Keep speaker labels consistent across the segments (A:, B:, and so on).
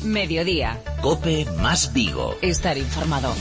A: Mediodía.
B: COPE más Vigo.
A: Estar informado.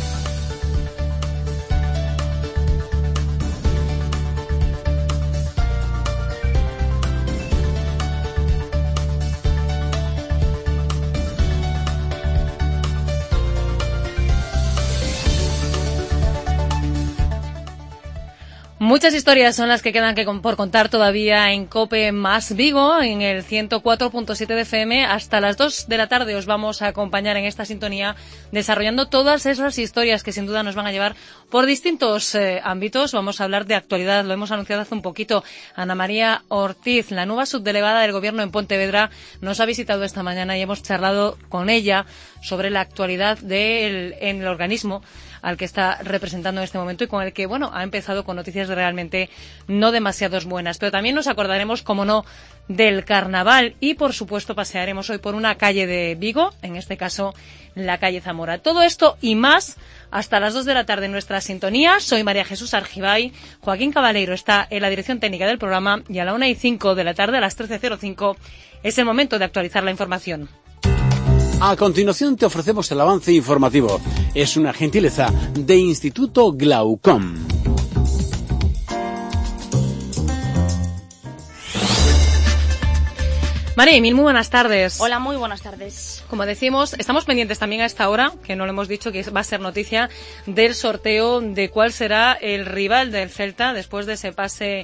A: Muchas historias son las que quedan por contar todavía en COPE más Vigo, en el 104.7 de FM. Hasta las 2 de la tarde os vamos a acompañar en esta sintonía desarrollando todas esas historias que sin duda nos van a llevar por distintos ámbitos. Vamos a hablar de actualidad, lo hemos anunciado hace un poquito. Ana María Ortiz, la nueva subdelegada del Gobierno en Pontevedra, nos ha visitado esta mañana y hemos charlado con ella sobre la actualidad en el organismo al que está representando en este momento y con el que, ha empezado con noticias realmente no demasiado buenas. Pero también nos acordaremos, como no, del carnaval y, por supuesto, pasearemos hoy por una calle de Vigo, en este caso, la calle Zamora. Todo esto y más hasta las 2 de la tarde en nuestra sintonía. Soy María Jesús Argibay. Joaquín Cabaleiro está en la dirección técnica del programa y a la 1:05 de la tarde, a las 13:05, es el momento de actualizar la información.
C: A continuación te ofrecemos el avance informativo. Es una gentileza de Instituto Glaucom.
A: María, muy buenas tardes.
D: Hola, muy buenas tardes.
A: Como decimos, estamos pendientes también a esta hora, que no lo hemos dicho, que va a ser noticia, del sorteo de cuál será el rival del Celta después de ese pase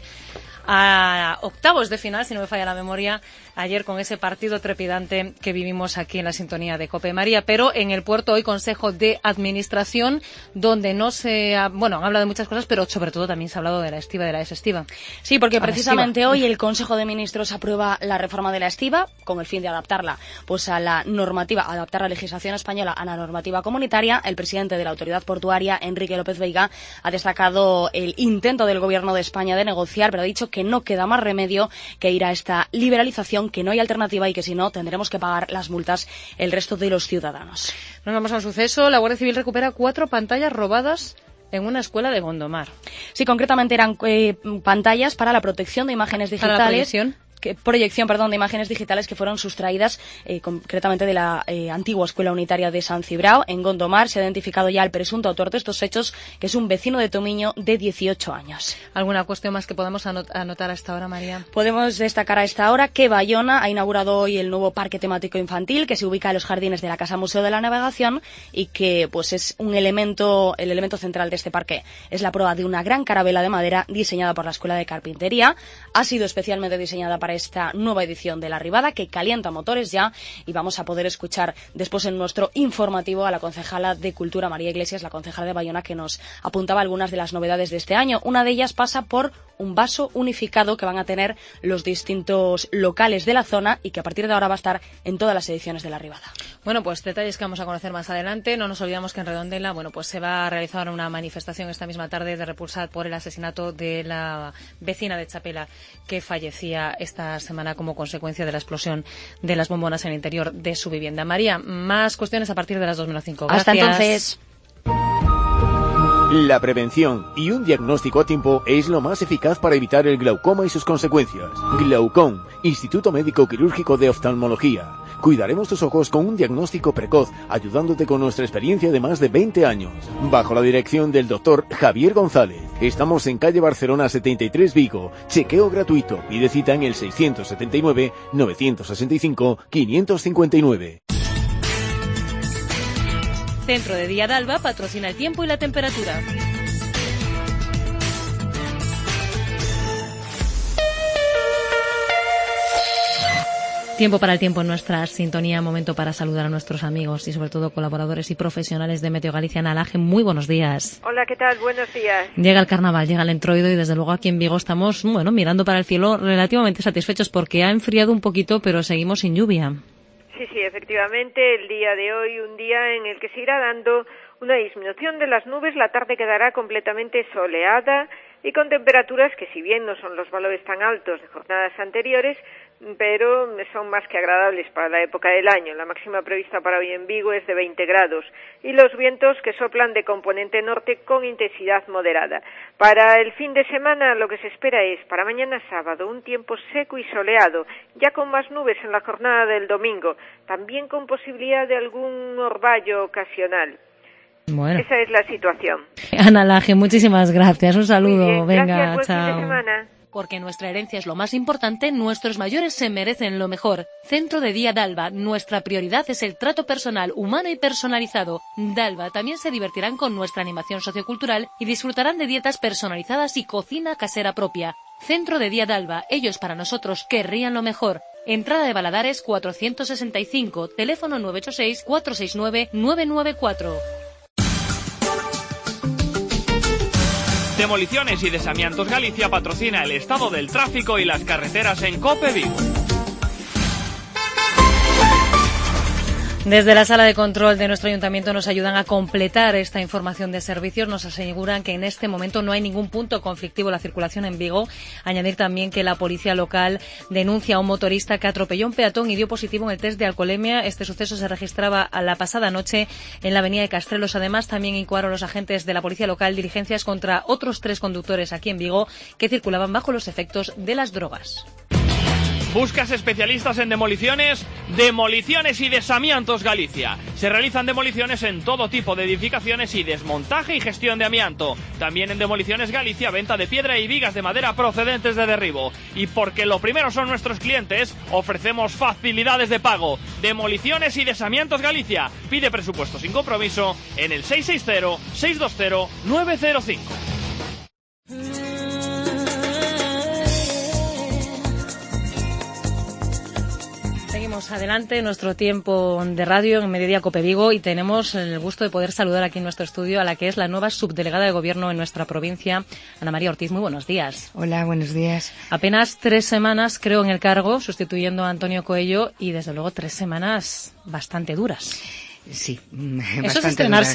A: a octavos de final, si no me falla la memoria, ayer con ese partido trepidante que vivimos aquí en la sintonía de COPE. María, pero en el puerto hoy Consejo de Administración, donde no se ha, han hablado de muchas cosas, pero sobre todo también se ha hablado de la estiba, de la desestiva.
D: Sí, porque precisamente hoy el Consejo de Ministros aprueba la reforma de la estiba con el fin de adaptarla a la normativa, adaptar la legislación española a la normativa comunitaria. El presidente de la Autoridad Portuaria, Enrique López Veiga, ha destacado el intento del Gobierno de España de negociar, pero ha dicho que no queda más remedio que ir a esta liberalización, que no hay alternativa y que si no tendremos que pagar las multas el resto de los ciudadanos.
A: Nos vamos a un suceso. La Guardia Civil recupera 4 pantallas robadas en una escuela de Gondomar.
D: Sí, concretamente eran pantallas para la protección de imágenes digitales.
A: ¿Para la
D: proyección de imágenes digitales que fueron sustraídas concretamente de la antigua Escuela Unitaria de San Cibrao, en Gondomar. Se ha identificado ya el presunto autor de estos hechos, que es un vecino de Tomiño de 18 años.
A: ¿Alguna cuestión más que podamos anotar a esta hora, María?
D: Podemos destacar a esta hora que Bayona ha inaugurado hoy el nuevo parque temático infantil, que se ubica en los jardines de la Casa Museo de la Navegación y que es el elemento central de este parque. Es la proa de una gran carabela de madera diseñada por la Escuela de Carpintería. Ha sido especialmente diseñada para esta nueva edición de La Ribada, que calienta motores ya, y vamos a poder escuchar después en nuestro informativo a la concejala de Cultura, María Iglesias, la concejala de Bayona, que nos apuntaba algunas de las novedades de este año. Una de ellas pasa por un vaso unificado que van a tener los distintos locales de la zona y que a partir de ahora va a estar en todas las ediciones de La Ribada.
A: Detalles que vamos a conocer más adelante. No nos olvidamos que en Redondela, se va a realizar una manifestación esta misma tarde de repulsar por el asesinato de la vecina de Chapela que fallecía esta semana como consecuencia de la explosión de las bombonas en el interior de su vivienda. María, más cuestiones a partir de las 2:05. Gracias.
D: Hasta entonces.
E: La prevención y un diagnóstico a tiempo es lo más eficaz para evitar el glaucoma y sus consecuencias. Glaucom, Instituto Médico Quirúrgico de Oftalmología. Cuidaremos tus ojos con un diagnóstico precoz, ayudándote con nuestra experiencia de más de 20 años. Bajo la dirección del doctor Javier González. Estamos en calle Barcelona 73 Vigo. Chequeo gratuito. Pide cita en el 679-965-559.
A: Centro de Día d'Alba patrocina el tiempo y la temperatura. Tiempo para el tiempo en nuestra sintonía, momento para saludar a nuestros amigos y sobre todo colaboradores y profesionales de Meteo Galicia en Alaje. Muy buenos días.
F: Hola, ¿qué tal? Buenos días.
A: Llega el carnaval, llega el entroido y desde luego aquí en Vigo estamos, mirando para el cielo relativamente satisfechos porque ha enfriado un poquito, pero seguimos sin lluvia.
F: Sí, efectivamente, el día de hoy, un día en el que se irá dando una disminución de las nubes, la tarde quedará completamente soleada y con temperaturas que, si bien no son los valores tan altos de jornadas anteriores, pero son más que agradables para la época del año. La máxima prevista para hoy en Vigo es de 20 grados y los vientos que soplan de componente norte con intensidad moderada. Para el fin de semana lo que se espera es para mañana sábado un tiempo seco y soleado, ya con más nubes en la jornada del domingo, también con posibilidad de algún orvallo ocasional.
A: Bueno.
F: Esa es la situación.
A: Ana Laje, muchísimas gracias. Un saludo.
F: Muy bien,
A: venga,
F: gracias, buen
A: chao.
F: fin de semana.
A: Porque nuestra herencia es lo más importante, nuestros mayores se merecen lo mejor. Centro de Día Dalva, nuestra prioridad es el trato personal, humano y personalizado. Dalva también se divertirán con nuestra animación sociocultural y disfrutarán de dietas personalizadas y cocina casera propia. Centro de Día Dalva, ellos para nosotros querrían lo mejor. Entrada de Valadares 465, teléfono 986-469-994.
G: Demoliciones y Desamiantos Galicia patrocina el estado del tráfico y las carreteras en COPE Vigo.
A: Desde la sala de control de nuestro ayuntamiento nos ayudan a completar esta información de servicios. Nos aseguran que en este momento no hay ningún punto conflictivo en la circulación en Vigo. Añadir también que la policía local denuncia a un motorista que atropelló a un peatón y dio positivo en el test de alcoholemia. Este suceso se registraba a la pasada noche en la avenida de Castrelos. Además, también incoaron los agentes de la policía local diligencias contra otros 3 conductores aquí en Vigo que circulaban bajo los efectos de las drogas.
G: ¿Buscas especialistas en demoliciones? Demoliciones y Desamiantos Galicia. Se realizan demoliciones en todo tipo de edificaciones y desmontaje y gestión de amianto. También en Demoliciones Galicia, venta de piedra y vigas de madera procedentes de derribo. Y porque lo primero son nuestros clientes, ofrecemos facilidades de pago. Demoliciones y Desamiantos Galicia. Pide presupuesto sin compromiso en el 660-620-905.
A: Seguimos adelante nuestro tiempo de radio en Mediodía Cope Vigo y tenemos el gusto de poder saludar aquí en nuestro estudio a la que es la nueva subdelegada de Gobierno en nuestra provincia, Ana María Ortiz. Muy buenos días.
H: Hola, buenos días.
A: Apenas 3 semanas, creo, en el cargo, sustituyendo a Antonio Coello y, desde luego, 3 semanas bastante duras.
H: Sí,
A: bastante
H: Esto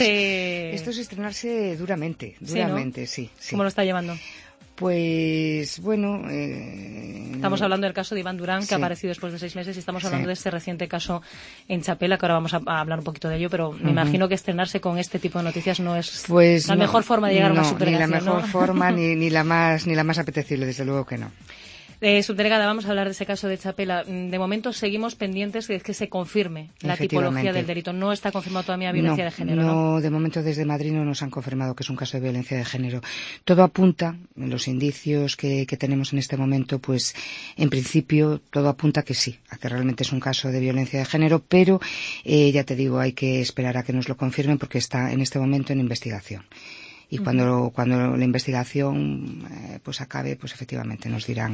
H: es estrenarse duramente,
A: ¿Sí? ¿Cómo lo está llevando?
H: Pues bueno...
A: Estamos hablando del caso de Iván Durán, que ha aparecido después de 6 meses, y estamos hablando de este reciente caso en Chapela, que ahora vamos a hablar un poquito de ello, pero me imagino que estrenarse con este tipo de noticias no es mejor forma de llegar a una subdelegación.
H: Ni la mejor forma, ni la más apetecible, desde luego que no.
A: Subdelegada, vamos a hablar de ese caso de Chapela. De momento seguimos pendientes de que se confirme la tipología del delito. No está confirmado todavía violencia de género, ¿no?
H: No, de momento desde Madrid no nos han confirmado que es un caso de violencia de género. Todo apunta, en los indicios que tenemos en este momento, pues en principio todo apunta que sí, a que realmente es un caso de violencia de género, pero ya te digo, hay que esperar a que nos lo confirmen porque está en este momento en investigación. Y cuando la investigación pues acabe, pues efectivamente nos dirán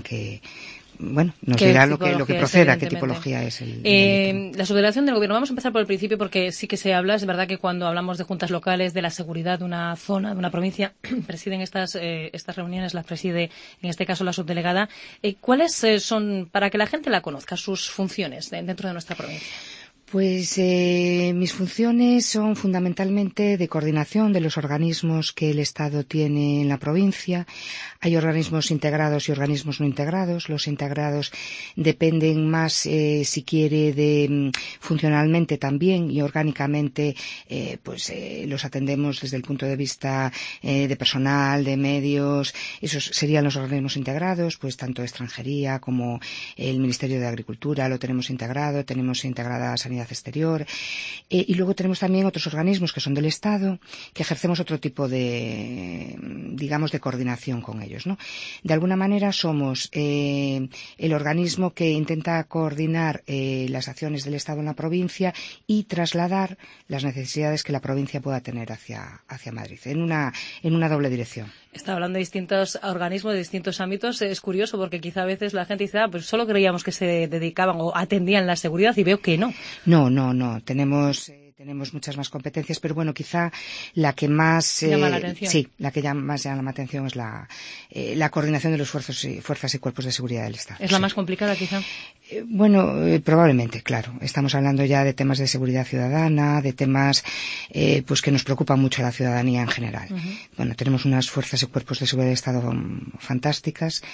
H: dirá lo que proceda, qué tipología es el delito.
A: La subdelegación del Gobierno, vamos a empezar por el principio porque sí que se habla, es verdad que cuando hablamos de juntas locales, de la seguridad de una zona, de una provincia, presiden estas reuniones, las preside en este caso la subdelegada. ¿Cuáles son, para que la gente la conozca, sus funciones dentro de nuestra provincia?
H: Pues mis funciones son fundamentalmente de coordinación de los organismos que el Estado tiene en la provincia. Hay organismos integrados y organismos no integrados. Los integrados dependen más, si quiere, funcionalmente también y orgánicamente, los atendemos desde el punto de vista de personal, de medios. Esos serían los organismos integrados, pues tanto extranjería como el Ministerio de Agricultura lo tenemos integrado, tenemos integrada Sanidad Exterior, y luego tenemos también otros organismos que son del Estado, que ejercemos otro tipo de coordinación con ellos, ¿no? De alguna manera somos el organismo que intenta coordinar las acciones del Estado en la provincia y trasladar las necesidades que la provincia pueda tener hacia Madrid, en una doble dirección.
A: Está hablando de distintos organismos, de distintos ámbitos. Es curioso porque quizá a veces la gente dice, pues solo creíamos que se dedicaban o atendían la seguridad y veo que no.
H: No. Tenemos muchas más competencias, pero bueno, quizá la que más
A: llama la atención.
H: Sí, la que más llama la atención es la coordinación de los fuerzas y cuerpos de seguridad del Estado.
A: ¿Es la más complicada, quizá?
H: Probablemente, claro. Estamos hablando ya de temas de seguridad ciudadana, de temas que nos preocupan mucho a la ciudadanía en general. Bueno, tenemos unas fuerzas y cuerpos de seguridad del Estado fantásticas,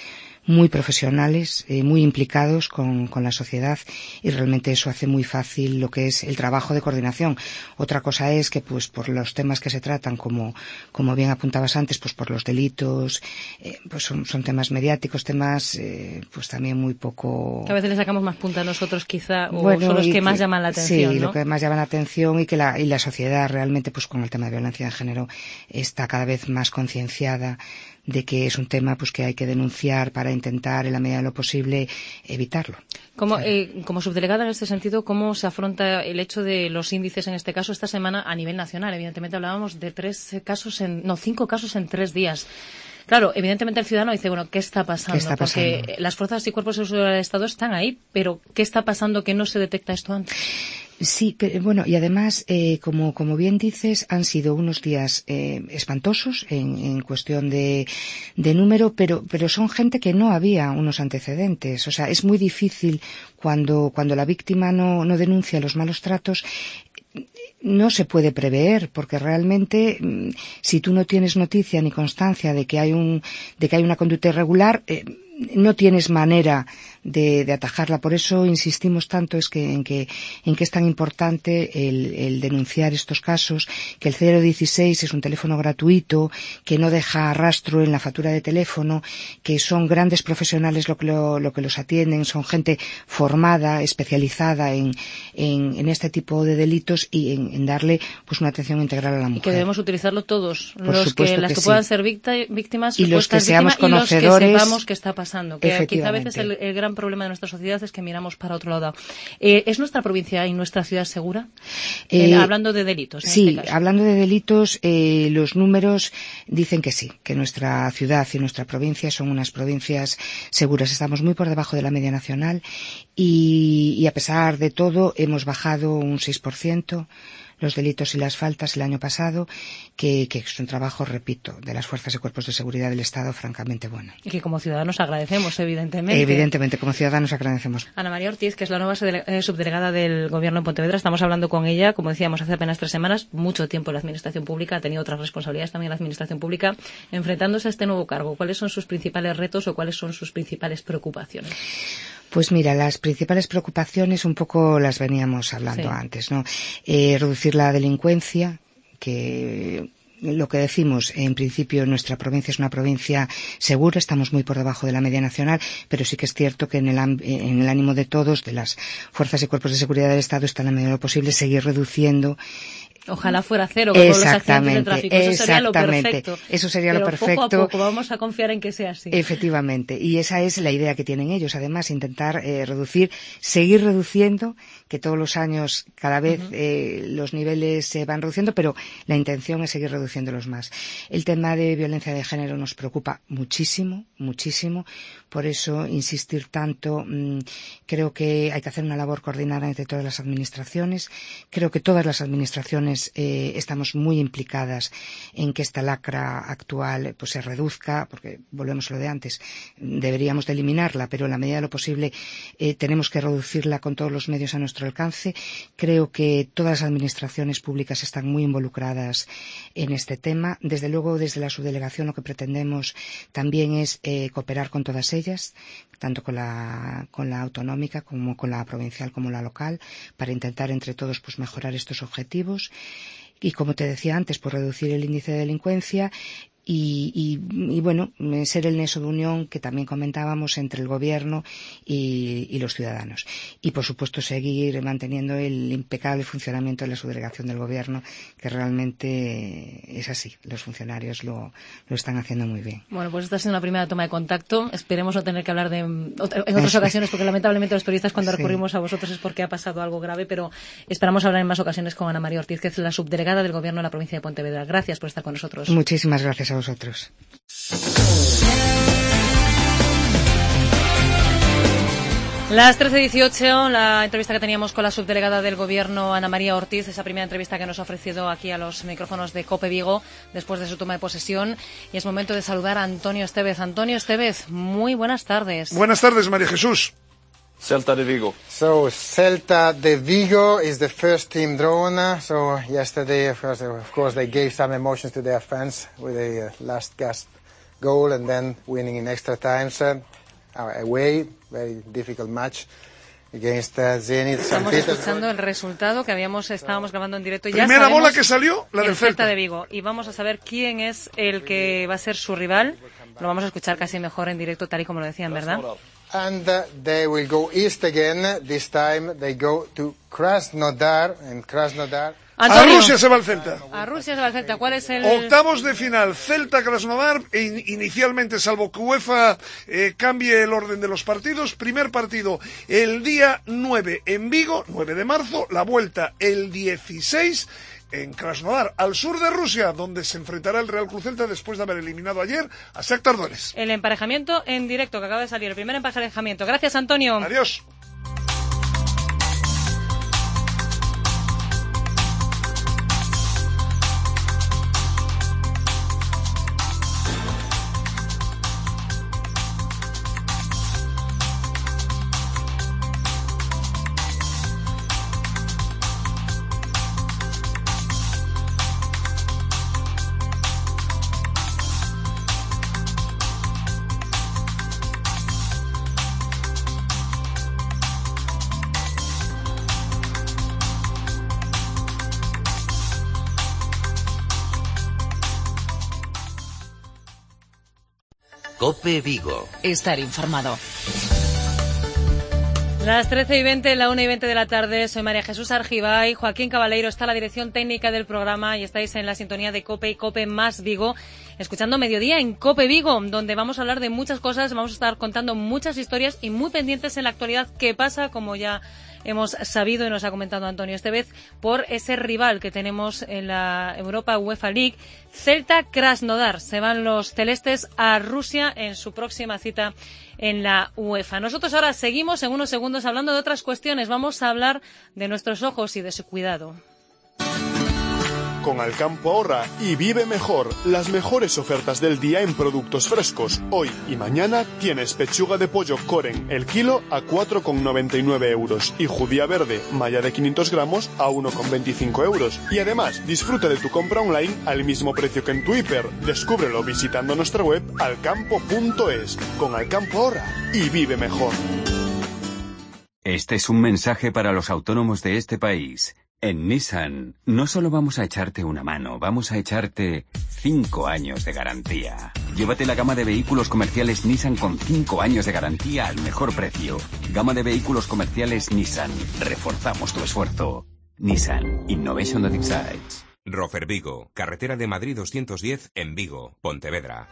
H: muy profesionales, muy implicados con la sociedad, y realmente eso hace muy fácil lo que es el trabajo de coordinación. Otra cosa es que, pues, por los temas que se tratan, como bien apuntabas antes, pues por los delitos, pues son temas mediáticos, temas, pues también muy poco...
A: Que a veces le sacamos más punta a nosotros, quizá, o
H: bueno,
A: son los que más llaman la atención,
H: sí,
A: ¿no?
H: lo que más llama la atención, y que la sociedad realmente, pues con el tema de violencia de género, está cada vez más concienciada de que es un tema, pues, que hay que denunciar para intentar, en la medida de lo posible, evitarlo.
A: Como subdelegada en este sentido, ¿cómo se afronta el hecho de los índices, en este caso, esta semana a nivel nacional? Evidentemente hablábamos de 5 casos en 3 días. Claro, evidentemente el ciudadano dice, bueno, ¿qué está pasando? Porque las fuerzas y cuerpos de seguridad del Estado están ahí, pero ¿qué está pasando que no se detecta esto antes?
H: Sí, pero, bueno, y además, como bien dices, han sido unos días espantosos en cuestión de número, pero son gente que no había unos antecedentes. O sea, es muy difícil cuando la víctima no denuncia los malos tratos. No se puede prever, porque realmente, si tú no tienes noticia ni constancia de que hay una conducta irregular, no tienes manera de atajarla. Por eso insistimos tanto en que es tan importante el denunciar estos casos, que el 016 es un teléfono gratuito, que no deja rastro en la factura de teléfono, que son grandes profesionales lo que los atienden, son gente formada, especializada en este tipo de delitos, y en darle, pues, una atención integral a la mujer.
A: Y que debemos utilizarlo todos, las que
H: sí,
A: puedan ser víctimas,
H: y los que seamos conocedores,
A: y los que sepamos qué está pasando. Que quizá a veces el gran problema de nuestra sociedad es que miramos para otro lado. ¿Es nuestra provincia y nuestra ciudad segura? Hablando de delitos.
H: Sí, este caso. Hablando de delitos, los números dicen que sí, que nuestra ciudad y nuestra provincia son unas provincias seguras. Estamos muy por debajo de la media nacional, y a pesar de todo hemos bajado un 6% los delitos y las faltas el año pasado, que es un trabajo, repito, de las fuerzas y cuerpos de seguridad del Estado francamente bueno.
A: Y que como ciudadanos agradecemos, evidentemente.
H: Evidentemente, como ciudadanos agradecemos.
A: Ana María Ortiz, que es la nueva subdelegada del Gobierno en Pontevedra, estamos hablando con ella, como decíamos, hace apenas 3 semanas, mucho tiempo en la Administración Pública, ha tenido otras responsabilidades también en la Administración Pública, enfrentándose a este nuevo cargo. ¿Cuáles son sus principales retos o cuáles son sus principales preocupaciones?
H: Pues mira, las principales preocupaciones un poco las veníamos hablando antes, ¿no? Reducir la delincuencia, que lo que decimos, en principio nuestra provincia es una provincia segura, estamos muy por debajo de la media nacional, pero sí que es cierto que en el ánimo de todos, de las fuerzas y cuerpos de seguridad del Estado, está en la medida de lo posible seguir reduciendo.
A: Ojalá fuera cero, como los accidentes de tráfico. Eso sería lo perfecto.
H: Eso sería lo perfecto.
A: Poco a poco vamos a confiar en que sea así.
H: Efectivamente. Y esa es la idea que tienen ellos. Además, intentar seguir reduciendo, que todos los años cada vez los niveles se van reduciendo, pero la intención es seguir reduciéndolos más. El tema de violencia de género nos preocupa muchísimo, muchísimo. Por eso insistir tanto. Creo que hay que hacer una labor coordinada entre todas las administraciones. Creo que todas las administraciones estamos muy implicadas en que esta lacra actual, pues, se reduzca, porque volvemos a lo de antes, deberíamos de eliminarla, pero en la medida de lo posible tenemos que reducirla con todos los medios a nuestro alcance. Creo que todas las administraciones públicas están muy involucradas en este tema. Desde luego, desde la subdelegación lo que pretendemos también es cooperar con todas ellas, tanto con la autonómica como con la provincial como la local, para intentar entre todos, pues, mejorar estos objetivos. Y como te decía antes, pues reducir el índice de delincuencia y bueno, ser el nexo de unión que también comentábamos entre el Gobierno y los ciudadanos. Y por supuesto seguir manteniendo el impecable funcionamiento de la subdelegación del Gobierno, que realmente es así. Los funcionarios lo están haciendo muy bien.
A: Bueno, pues esta ha sido una primera toma de contacto. Esperemos no tener que hablar en otras ocasiones, porque lamentablemente los periodistas cuando recurrimos a vosotros es porque ha pasado algo grave, pero esperamos hablar en más ocasiones con Ana María Ortiz, que es la subdelegada del Gobierno de la provincia de Pontevedra. Gracias por estar con nosotros.
H: Muchísimas gracias a vosotros.
A: Las 13:18, la entrevista que teníamos con la subdelegada del Gobierno, Ana María Ortiz, esa primera entrevista que nos ha ofrecido aquí a los micrófonos de COPE Vigo después de su toma de posesión. Y es momento de saludar a Antonio Estevez. Antonio Estevez, muy buenas tardes.
I: Buenas tardes, María Jesús.
J: Celta de Vigo.
K: So Celta de Vigo is the first team drawn. So yesterday, of course, they gave some emotions to their fans with a last gasp goal and then winning in extra time. away, very difficult match against Zenit St.
A: Estamos
K: Petersburg.
A: escuchando el resultado que estábamos grabando en directo.
I: Primera bola que salió, la del
A: Celta de Vigo. Y vamos a saber quién es el que va a ser su rival. Lo vamos a escuchar casi mejor en directo, tal y como lo decían, ¿verdad?
K: And they will go east again. This time they go to Krasnodar, and Krasnodar.
A: Antonio,
I: a Rusia se va el Celta.
A: A Rusia se va el Celta. ¿Cuál es el...?
I: Octavos de final, Celta-Krasnodar, inicialmente, salvo que UEFA cambie el orden de los partidos. Primer partido el día 9 en Vigo, 9 de marzo, la vuelta el 16 en Krasnodar, al sur de Rusia, donde se enfrentará el Real Club Celta después de haber eliminado ayer a Shakhtar Donetsk.
A: El emparejamiento en directo que acaba de salir, el primer emparejamiento. Gracias, Antonio.
I: Adiós.
B: COPE Vigo.
J: Estar informado.
A: Las 13:20, la 1:20 de la tarde. Soy María Jesús Argibay. Joaquín Cabaleiro está a la dirección técnica del programa y estáis en la sintonía de COPE y COPE más Vigo, escuchando Mediodía en COPE Vigo, donde vamos a hablar de muchas cosas, vamos a estar contando muchas historias y muy pendientes en la actualidad que pasa, como ya hemos sabido y nos ha comentado Antonio esta vez, por ese rival que tenemos en la Europa UEFA League, Celta Krasnodar. Se van los celestes a Rusia en su próxima cita en la UEFA. Nosotros ahora seguimos en unos segundos hablando de otras cuestiones. Vamos a hablar de nuestros ojos y de su cuidado.
L: Con Alcampo ahorra y vive mejor. Las mejores ofertas del día en productos frescos. Hoy y mañana tienes pechuga de pollo Coren, el kilo a 4,99 euros. Y judía verde, malla de 500 gramos a 1,25 euros. Y además, disfruta de tu compra online al mismo precio que en tu hiper. Descúbrelo visitando nuestra web alcampo.es. Con Alcampo ahorra y vive mejor.
M: Este es un mensaje para los autónomos de este país. En Nissan, no solo vamos a echarte una mano, vamos a echarte 5 años de garantía. Llévate la gama de vehículos comerciales Nissan con 5 años de garantía al mejor precio. Gama de vehículos comerciales Nissan. Reforzamos tu esfuerzo. Nissan Innovation that excites.
N: Rofer Vigo, carretera de Madrid 210 en Vigo, Pontevedra.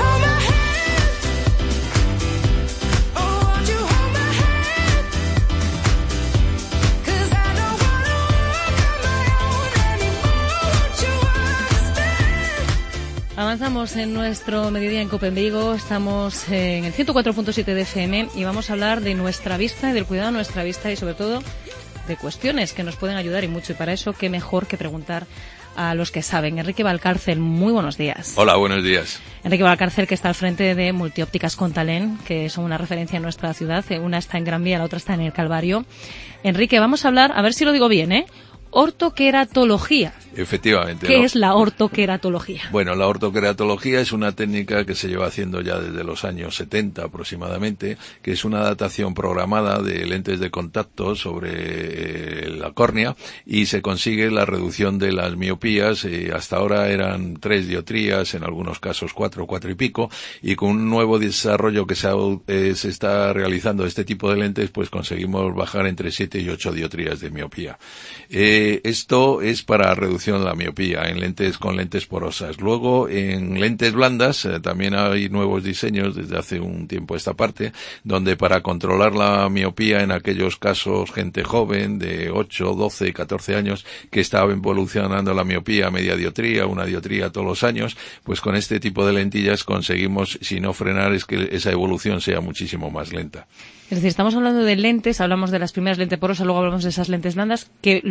A: Avanzamos en nuestro Mediodía en COPE en Vigo. Estamos en el 104.7 de FM y vamos a hablar de nuestra vista y del cuidado de nuestra vista y sobre todo de cuestiones que nos pueden ayudar y mucho. Y para eso, qué mejor que preguntar a los que saben. Enrique Valcárcel, muy buenos días.
O: Hola, buenos días.
A: Enrique Valcárcel, que está al frente de Multiópticas Contalén, que son una referencia en nuestra ciudad. Una está en Gran Vía, la otra está en el Calvario. Enrique, vamos a hablar, a ver si lo digo bien, ortoqueratología.
O: Efectivamente.
A: ¿Qué es la ortoqueratología?
O: Bueno, la ortoqueratología es una técnica que se lleva haciendo ya desde los años 70 aproximadamente, que es una adaptación programada de lentes de contacto sobre la córnea y se consigue la reducción de las miopías. Hasta ahora eran 3 dioptrías, en algunos casos 4 y pico, y con un nuevo desarrollo que se está realizando de este tipo de lentes, pues conseguimos bajar entre 7 y 8 dioptrías de miopía. Esto es para reducción de la miopía con lentes porosas. Luego, en lentes blandas, también hay nuevos diseños desde hace un tiempo a esta parte, donde para controlar la miopía en aquellos casos, gente joven de 8, 12, 14 años, que estaba evolucionando la miopía a media dioptría, 1 dioptría todos los años, pues con este tipo de lentillas conseguimos, si no frenar, es que esa evolución sea muchísimo más lenta.
A: Es decir, estamos hablando de lentes, hablamos de las primeras lentes porosas, luego hablamos de esas lentes blandas, que lo que permiten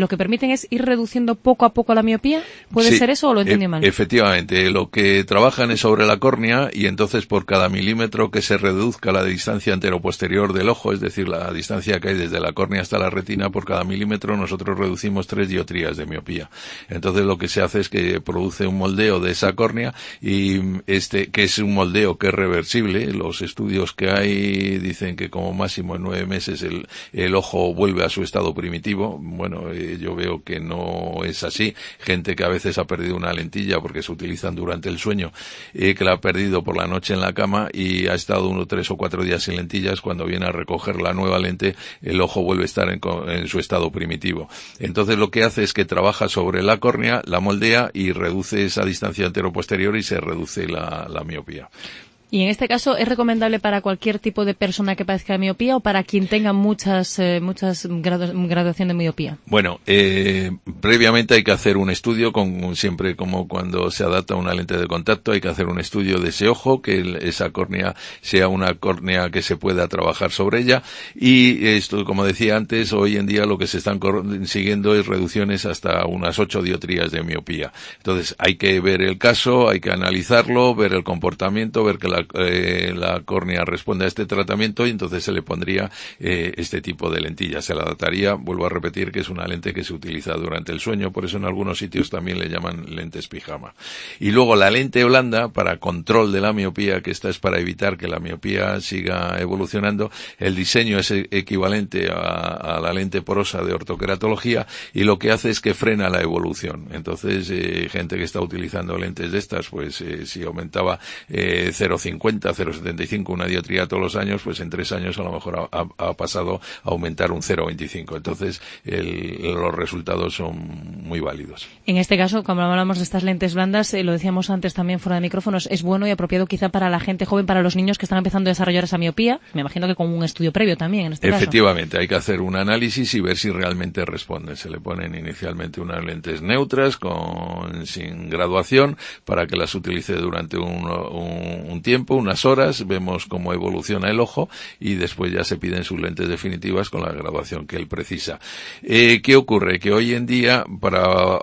A: permiten es ir reduciendo poco a poco la miopía. ¿Puede ser eso o lo entendí mal?
O: Efectivamente, lo que trabajan es sobre la córnea y entonces por cada milímetro que se reduzca la distancia anteroposterior del ojo, es decir, la distancia que hay desde la córnea hasta la retina, por cada milímetro nosotros reducimos 3 dioptrías de miopía. Entonces lo que se hace es que produce un moldeo de esa córnea y que es un moldeo que es reversible. Los estudios que hay dicen que como máximo en 9 meses el ojo vuelve a su estado primitivo. Bueno, yo veo que no es así. Gente que a veces ha perdido una lentilla porque se utilizan durante el sueño, que la ha perdido por la noche en la cama y ha estado 1, 3 o 4 días sin lentillas, cuando viene a recoger la nueva lente, el ojo vuelve a estar en su estado primitivo. Entonces lo que hace es que trabaja sobre la córnea, la moldea y reduce esa distancia anteroposterior y se reduce la miopía.
A: Y en este caso, ¿es recomendable para cualquier tipo de persona que padezca de miopía o para quien tenga muchas graduación de miopía?
O: Bueno, previamente hay que hacer un estudio, siempre como cuando se adapta una lente de contacto, hay que hacer un estudio de ese ojo, que esa córnea sea una córnea que se pueda trabajar sobre ella. Y esto, como decía antes, hoy en día lo que se están consiguiendo es reducciones hasta unas 8 dioptrías de miopía. Entonces hay que ver el caso, hay que analizarlo, ver el comportamiento, ver que la córnea responde a este tratamiento y entonces se le pondría este tipo de lentilla. Se la adaptaría, vuelvo a repetir, que es una lente que se utiliza durante el sueño, por eso en algunos sitios también le llaman lentes pijama. Y luego la lente blanda para control de la miopía, que esta es para evitar que la miopía siga evolucionando. El diseño es equivalente a la lente porosa de ortoqueratología y lo que hace es que frena la evolución. Entonces, gente que está utilizando lentes de estas, pues si aumentaba 0,50, 0,75 una dioptría todos los años, pues en 3 años a lo mejor ha pasado a aumentar un 0,25. Entonces los resultados son muy válidos.
A: En este caso, cuando hablamos de estas lentes blandas, lo decíamos antes también fuera de micrófonos, es bueno y apropiado quizá para la gente joven, para los niños que están empezando a desarrollar esa miopía. Me imagino que con un estudio previo también en este caso.
O: Efectivamente, hay que hacer un análisis y ver si realmente responde. Se le ponen inicialmente unas lentes neutras sin graduación para que las utilice durante un tiempo, unas horas, vemos cómo evoluciona el ojo y después ya se piden sus lentes definitivas con la graduación que él precisa. ¿Qué ocurre? Que hoy en día para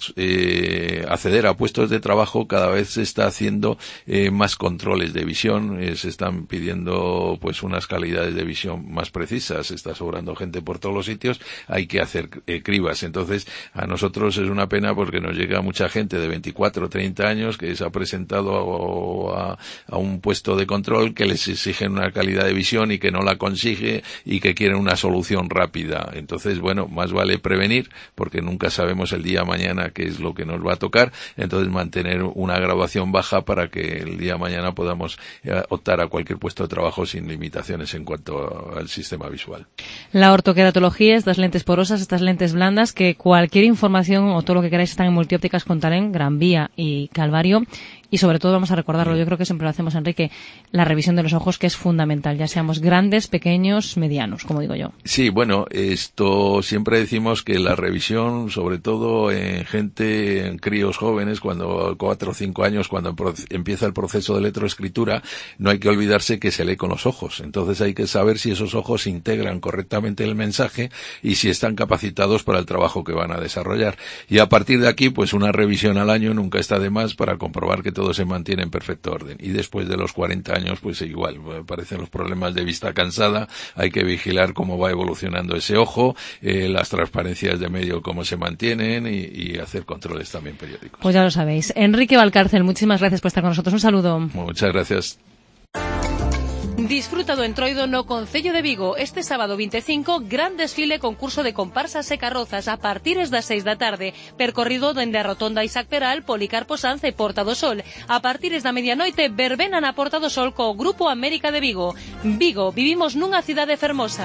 O: acceder a puestos de trabajo cada vez se está haciendo más controles de visión, se están pidiendo pues unas calidades de visión más precisas, se está sobrando gente por todos los sitios, hay que hacer cribas. Entonces a nosotros es una pena porque nos llega mucha gente de 24 o 30 años que se ha presentado a un puesto de control que les exigen una calidad de visión y que no la consigue y que quieren una solución rápida. Entonces, bueno, más vale prevenir porque nunca sabemos el día mañana qué es lo que nos va a tocar. Entonces, mantener una graduación baja para que el día mañana podamos optar a cualquier puesto de trabajo sin limitaciones en cuanto al sistema visual.
A: La ortoqueratología, estas lentes porosas, estas lentes blandas, que cualquier información o todo lo que queráis están en Multiópticas Contalén, Gran Vía y Calvario. Y sobre todo vamos a recordarlo, yo creo que siempre lo hacemos, Enrique, la revisión de los ojos, que es fundamental, ya seamos grandes, pequeños, medianos, como digo yo.
O: Sí, bueno, esto siempre decimos que la revisión, sobre todo en gente, en críos jóvenes, cuando 4 o 5 años, cuando empieza el proceso de letroescritura, no hay que olvidarse que se lee con los ojos. Entonces hay que saber si esos ojos integran correctamente el mensaje y si están capacitados para el trabajo que van a desarrollar. Y a partir de aquí, pues una revisión al año nunca está de más para comprobar que todo se mantiene en perfecto orden. Y después de los 40 años, pues igual, aparecen los problemas de vista cansada, hay que vigilar cómo va evolucionando ese ojo, las transparencias de medio cómo se mantienen y hacer controles también periódicos.
A: Pues ya lo sabéis. Enrique Valcárcel, muchísimas gracias por estar con nosotros. Un saludo.
O: Muchas gracias.
A: Disfruta do Entroido no Concello de Vigo. Este sábado 25, gran desfile concurso de comparsas e carrozas a partires das 6 da tarde. Percorrido dende a Rotonda Isaac Peral, Policarpo Sanz e Porta do Sol. A partires da medianoite, verbena na Porta do Sol co Grupo América de Vigo. Vigo, vivimos nunha cidade fermosa.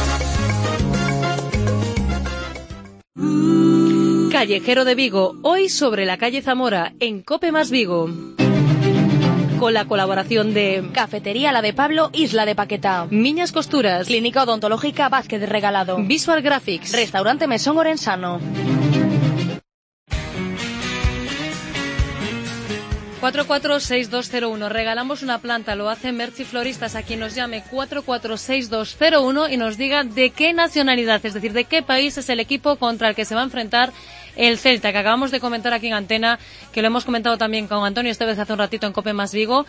A: Callejero de Vigo, hoy sobre la calle Zamora, en Cope Más Vigo. Con la colaboración de
D: Cafetería La de Pablo, Isla de Paquetá,
A: Miñas Costuras,
D: Clínica Odontológica Vázquez de Regalado,
A: Visual Graphics,
D: Restaurante Mesón Orensano.
A: 446201. Regalamos una planta, lo hace Merci Floristas. A quien nos llame 446201 y nos diga de qué nacionalidad, es decir, de qué país es el equipo contra el que se va a enfrentar el Celta, que acabamos de comentar aquí en Antena, que lo hemos comentado también con Antonio Estevez hace un ratito en COPE Más Vigo.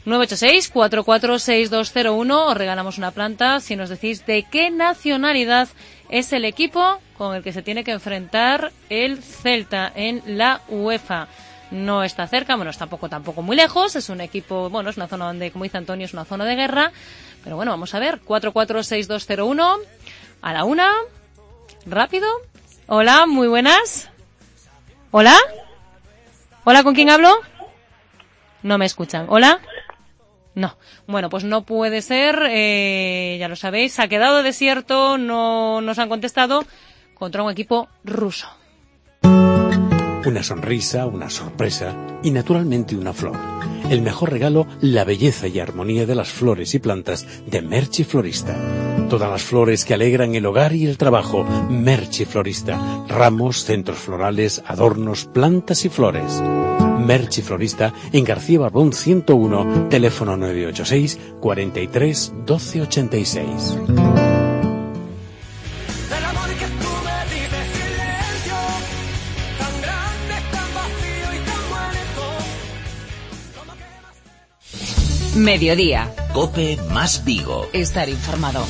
A: 986-446201, os regalamos una planta si nos decís de qué nacionalidad es el equipo con el que se tiene que enfrentar el Celta en la UEFA. No está cerca, bueno, está tampoco muy lejos, es un equipo, bueno, es una zona donde, como dice Antonio, es una zona de guerra, pero bueno, vamos a ver, 446201, a la una, rápido. Hola, muy buenas. ¿Hola? ¿Hola, con quién hablo? No me escuchan. ¿Hola? No. Bueno, pues no puede ser, ya lo sabéis, ha quedado desierto, no nos han contestado, contra un equipo ruso.
C: Una sonrisa, una sorpresa y naturalmente una flor. El mejor regalo, la belleza y armonía de las flores y plantas de Merci Florista. Todas las flores que alegran el hogar y el trabajo. Merci Florista. Ramos, centros florales, adornos, plantas y flores. Merci Florista en García Barbón 101, teléfono 986 43 12 86.
J: Mediodía.
B: COPE Más Vigo.
J: Estar informado.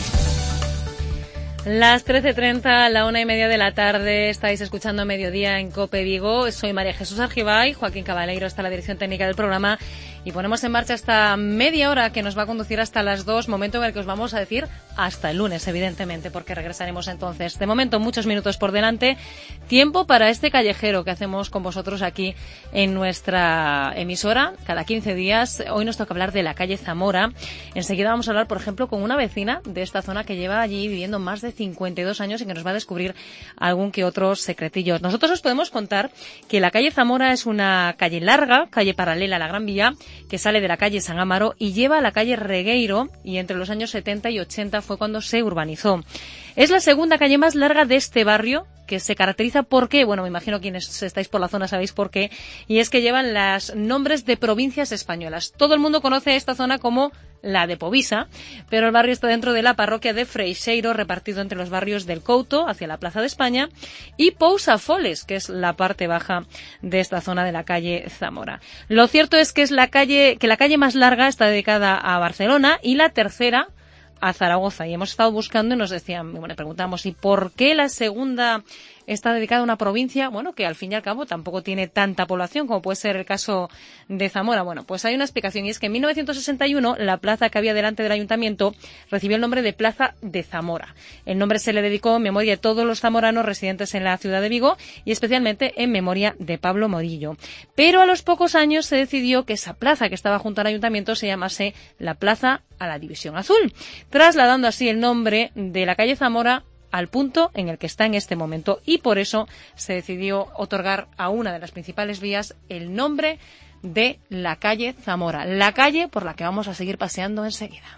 A: Las 13:30, la 1:30 de la tarde, estáis escuchando Mediodía en COPE Vigo. Soy María Jesús Argibay, Joaquín Cabaleiro está en la dirección técnica del programa y ponemos en marcha esta media hora que nos va a conducir hasta las 2, momento en el que os vamos a decir hasta el lunes, evidentemente, porque regresaremos entonces. De momento, muchos minutos por delante, tiempo para este callejero que hacemos con vosotros aquí en nuestra emisora cada 15 días. Hoy nos toca hablar de la calle Zamora. Enseguida vamos a hablar, por ejemplo, con una vecina de esta zona que lleva allí viviendo más de 52 años y que nos va a descubrir algún que otro secretillo. Nosotros os podemos contar que la calle Zamora es una calle larga, calle paralela a la Gran Vía, que sale de la calle San Amaro y lleva a la calle Regueiro, y entre los años 70 y 80 fue cuando se urbanizó. Es la segunda calle más larga de este barrio, que se caracteriza por qué, bueno, me imagino quienes estáis por la zona sabéis por qué, y es que llevan los nombres de provincias españolas. Todo el mundo conoce esta zona como la de Povisa, pero el barrio está dentro de la parroquia de Freixeiro, repartido entre los barrios del Couto, hacia la Plaza de España, y Pousa Foles, que es la parte baja de esta zona de la calle Zamora. Lo cierto es que la calle más larga está dedicada a Barcelona y la tercera a Zaragoza, y hemos estado buscando y nos decían, bueno, preguntamos, ¿y por qué la segunda está dedicada a una provincia, bueno, que al fin y al cabo tampoco tiene tanta población como puede ser el caso de Zamora? Bueno, pues hay una explicación, y es que en 1961 la plaza que había delante del ayuntamiento recibió el nombre de Plaza de Zamora. El nombre se le dedicó en memoria de todos los zamoranos residentes en la ciudad de Vigo y especialmente en memoria de Pablo Morillo. Pero a los pocos años se decidió que esa plaza que estaba junto al ayuntamiento se llamase la Plaza a la División Azul, trasladando así el nombre de la calle Zamora al punto en el que está en este momento, y por eso se decidió otorgar a una de las principales vías el nombre de la calle Zamora, la calle por la que vamos a seguir paseando enseguida.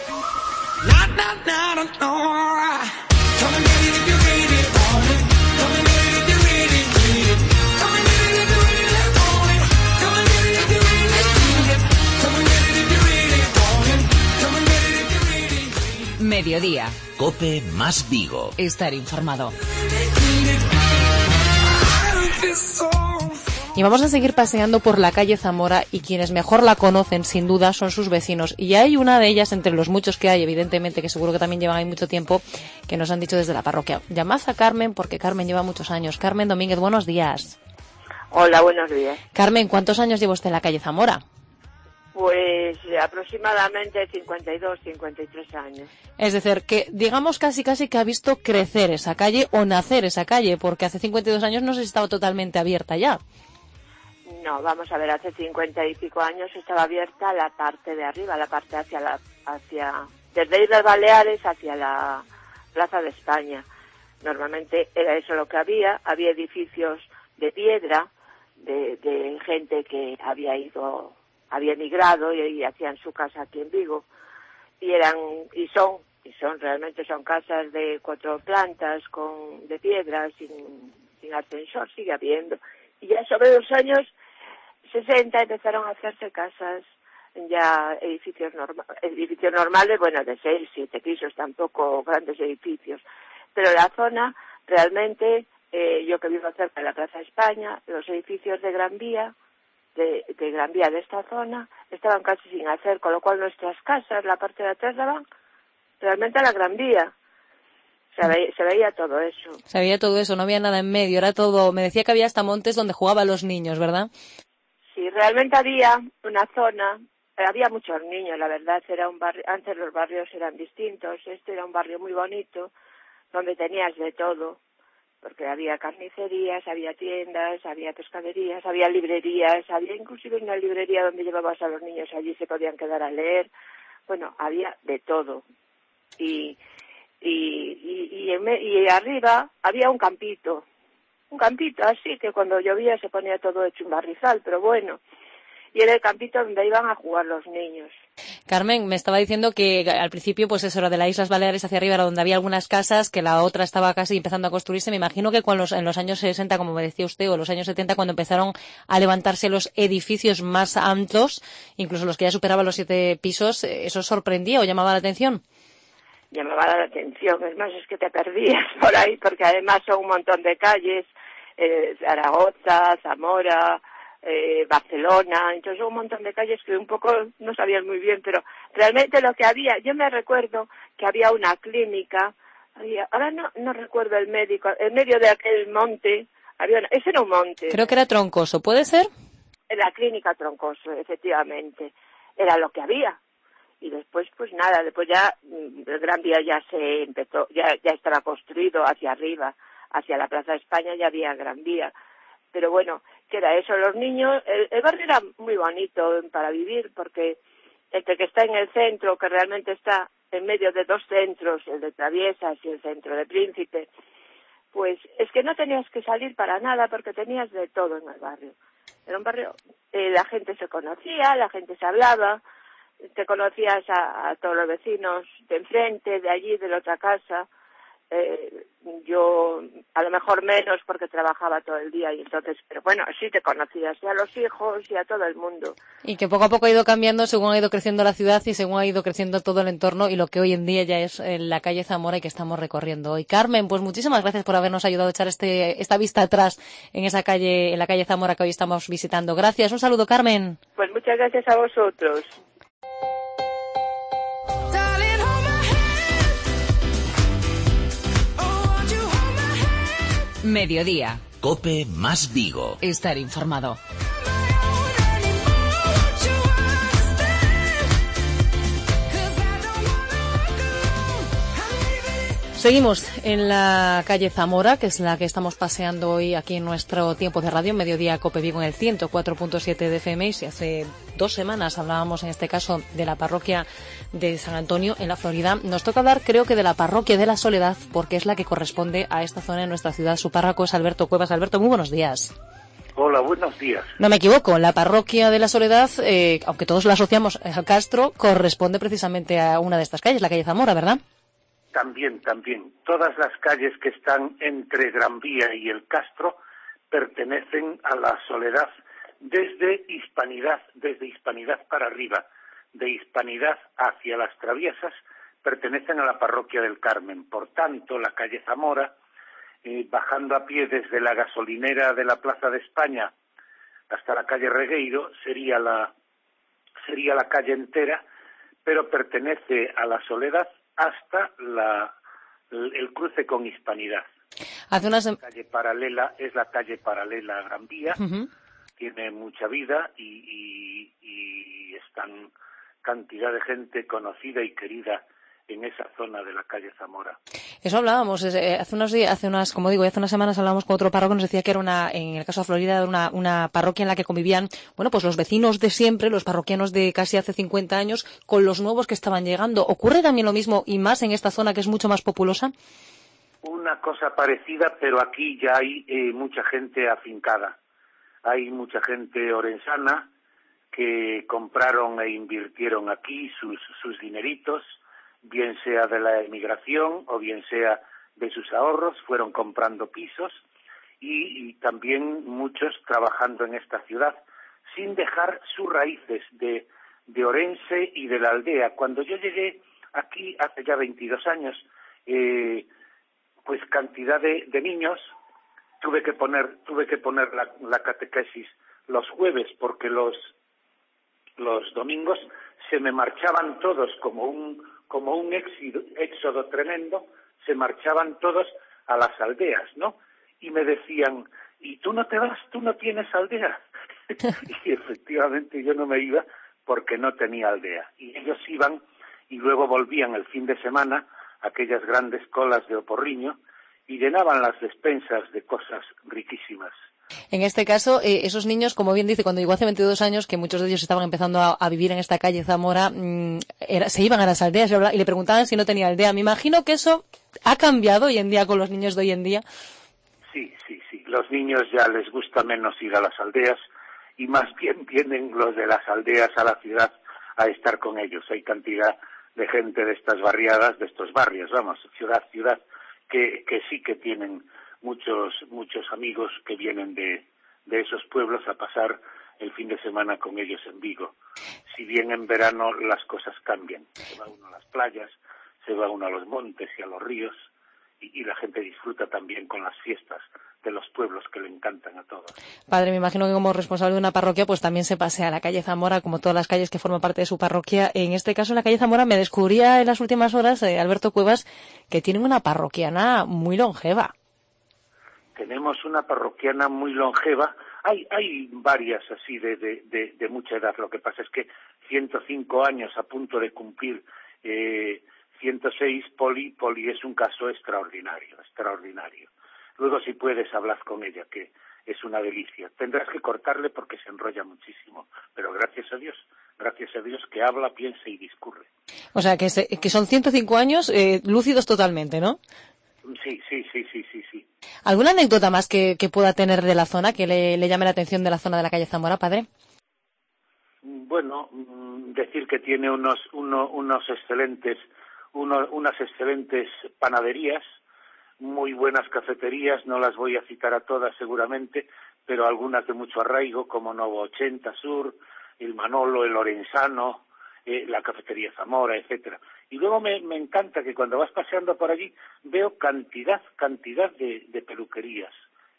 J: Mediodía.
B: COPE Más Vigo.
J: Estar informado.
A: Y vamos a seguir paseando por la calle Zamora, y quienes mejor la conocen, sin duda, son sus vecinos. Y hay una de ellas, entre los muchos que hay, evidentemente, que seguro que también llevan ahí mucho tiempo, que nos han dicho desde la parroquia. Llamad a Carmen, porque Carmen lleva muchos años. Carmen Domínguez, buenos días.
P: Hola, buenos días.
A: Carmen, ¿cuántos años lleva usted en la calle Zamora?
P: Pues aproximadamente 52, 53 años.
A: Es decir, que digamos casi que ha visto crecer esa calle o nacer esa calle, porque hace 52 años no se estaba totalmente abierta ya.
P: No, vamos a ver, hace 50 y pico años estaba abierta la parte de arriba, la parte desde Islas Baleares hacia la Plaza de España. Normalmente era eso lo que había edificios de piedra, de gente que había emigrado y hacían su casa aquí en Vigo, y realmente son casas de 4 plantas de piedra, sin ascensor, sigue habiendo. Y ya sobre los años 60 empezaron a hacerse casas, ya edificios normales, bueno, de 6, 7 pisos, tampoco grandes edificios. Pero la zona, realmente, yo que vivo cerca de la Plaza España, los edificios de Gran Vía, de esta zona, estaban casi sin hacer, con lo cual nuestras casas, la parte de atrás, daban realmente a la Gran Vía. Se veía todo eso.
A: Se veía todo eso, no había nada en medio, era todo... Me decía que había hasta montes donde jugaban los niños, ¿verdad?
P: Sí, realmente había una zona, había muchos niños, la verdad, era un barrio, antes los barrios eran distintos, este era un barrio muy bonito, donde tenías de todo, porque había carnicerías, había tiendas, había pescaderías, había librerías, había inclusive una librería donde llevabas a los niños, allí se podían quedar a leer, bueno, había de todo. Y arriba había un campito así que cuando llovía se ponía todo hecho un barrizal, pero bueno, y era el campito donde iban a jugar los niños.
A: Carmen, me estaba diciendo que al principio, pues eso era de las Islas Baleares hacia arriba, era donde había algunas casas, que la otra estaba casi empezando a construirse. Me imagino que en los años 60, como me decía usted, o los años 70, cuando empezaron a levantarse los edificios más altos, incluso los que ya superaban los 7 pisos, ¿eso sorprendía o llamaba la atención?
P: Llamaba la atención, es más, es que te perdías por ahí, porque además son un montón de calles, Zaragoza, Zamora, Barcelona, entonces un montón de calles que un poco no sabías muy bien, pero realmente lo que había, yo me recuerdo que había una clínica, ahora no recuerdo el médico, en medio de aquel monte, ese era un monte.
A: Creo que era Troncoso, ¿puede ser?
P: La clínica Troncoso, efectivamente, era lo que había. Y después, pues nada, después ya el Gran Vía ya se empezó, ya estaba construido hacia arriba, hacia la Plaza de España ya había Gran Vía. Pero bueno, que era eso, los niños, el barrio era muy bonito para vivir, porque entre que está en el centro, que realmente está en medio de dos centros, el de Traviesas y el centro de Príncipe, pues es que no tenías que salir para nada, porque tenías de todo en el barrio. Era un barrio, la gente se conocía, la gente se hablaba, te conocías a todos los vecinos de enfrente, de allí, de la otra casa. Yo a lo mejor menos porque trabajaba todo el día y entonces, pero bueno, sí te conocías y a los hijos y a todo el mundo.
A: Y que poco a poco ha ido cambiando según ha ido creciendo la ciudad y según ha ido creciendo todo el entorno y lo que hoy en día ya es la calle Zamora y que estamos recorriendo hoy. Carmen, pues muchísimas gracias por habernos ayudado a echar esta vista atrás en esa calle, en la calle Zamora que hoy estamos visitando. Gracias, un saludo, Carmen.
P: Pues muchas gracias a vosotros.
J: Mediodía.
B: COPE más Vigo.
J: Estar informado.
A: Seguimos en la calle Zamora, que es la que estamos paseando hoy aquí en nuestro tiempo de radio, Mediodía COPE Vigo en el 104.7 de FM. Y si hace 2 semanas hablábamos en este caso de la parroquia de San Antonio en la Florida, nos toca hablar creo que de la parroquia de la Soledad, porque es la que corresponde a esta zona de nuestra ciudad. Su párroco es Alberto Cuevas. Alberto, muy buenos días.
Q: Hola, buenos días.
A: No me equivoco, la parroquia de la Soledad, aunque todos la asociamos al Castro, corresponde precisamente a una de estas calles, la calle Zamora, ¿verdad?
Q: También. Todas las calles que están entre Gran Vía y el Castro pertenecen a la Soledad desde Hispanidad para arriba. De Hispanidad hacia las Traviesas pertenecen a la parroquia del Carmen. Por tanto, la calle Zamora, bajando a pie desde la gasolinera de la Plaza de España hasta la calle Regueiro, sería la calle entera, pero pertenece a la Soledad hasta el cruce con Hispanidad. La calle paralela es la calle paralela a Gran Vía. Uh-huh. Tiene mucha vida y están cantidad de gente conocida y querida en esa zona de la calle Zamora.
A: Eso hablábamos hace unas semanas hablábamos con otro párroco, nos decía que era en el caso de Florida, una parroquia en la que convivían, bueno, pues los vecinos de siempre, los parroquianos de casi hace 50 años, con los nuevos que estaban llegando. ¿Ocurre también lo mismo y más en esta zona que es mucho más populosa?
Q: Una cosa parecida, pero aquí ya hay mucha gente afincada. Hay mucha gente orensana que compraron e invirtieron aquí sus dineritos, bien sea de la emigración o bien sea de sus ahorros, fueron comprando pisos y también muchos trabajando en esta ciudad sin dejar sus raíces de Orense y de la aldea. Cuando yo llegué aquí hace ya 22 años, pues cantidad de niños, tuve que poner la catequesis los jueves, porque los domingos se me marchaban todos como un éxodo tremendo, se marchaban todos a las aldeas, ¿no? Y me decían, ¿y tú no te vas? ¿Tú no tienes aldea? Y efectivamente yo no me iba porque no tenía aldea. Y ellos iban y luego volvían el fin de semana, aquellas grandes colas de Oporriño, y llenaban las despensas de cosas riquísimas.
A: En este caso, esos niños, como bien dice, cuando llegó hace 22 años, que muchos de ellos estaban empezando a vivir en esta calle Zamora, se iban a las aldeas y le preguntaban si no tenía aldea. Me imagino que eso ha cambiado hoy en día con los niños de hoy en día.
Q: Sí. Los niños ya les gusta menos ir a las aldeas y más bien vienen los de las aldeas a la ciudad a estar con ellos. Hay cantidad de gente de estas barriadas, de estos barrios, ciudad, que sí que tienen muchos amigos que vienen de esos pueblos a pasar el fin de semana con ellos en Vigo. Si bien en verano las cosas cambian, se va uno a las playas, se va uno a los montes y a los ríos, y la gente disfruta también con las fiestas de los pueblos que le encantan a todos.
A: Padre, me imagino que como responsable de una parroquia pues también se pasea a la calle Zamora, como todas las calles que forman parte de su parroquia. En este caso, en la calle Zamora, me descubría en las últimas horas, Alberto Cuevas, que tienen una parroquiana muy longeva.
Q: Tenemos una parroquiana muy longeva. Hay varias así de mucha edad. Lo que pasa es que 105 años a punto de cumplir 106, Poli es un caso extraordinario. Luego, si puedes, hablas con ella, que es una delicia. Tendrás que cortarle porque se enrolla muchísimo, pero gracias a Dios que habla, piensa y discurre.
A: O sea, que son 105 años lúcidos totalmente, ¿no?
Q: Sí.
A: ¿Alguna anécdota más que pueda tener de la zona, que le llame la atención de la zona de la calle Zamora, padre?
Q: Bueno, decir que tiene unas excelentes panaderías, muy buenas cafeterías, no las voy a citar a todas seguramente, pero algunas de mucho arraigo, como Novo 80 Sur, el Manolo, el Lorenzano, la cafetería Zamora, etcétera. Y luego me encanta que cuando vas paseando por allí veo cantidad de peluquerías.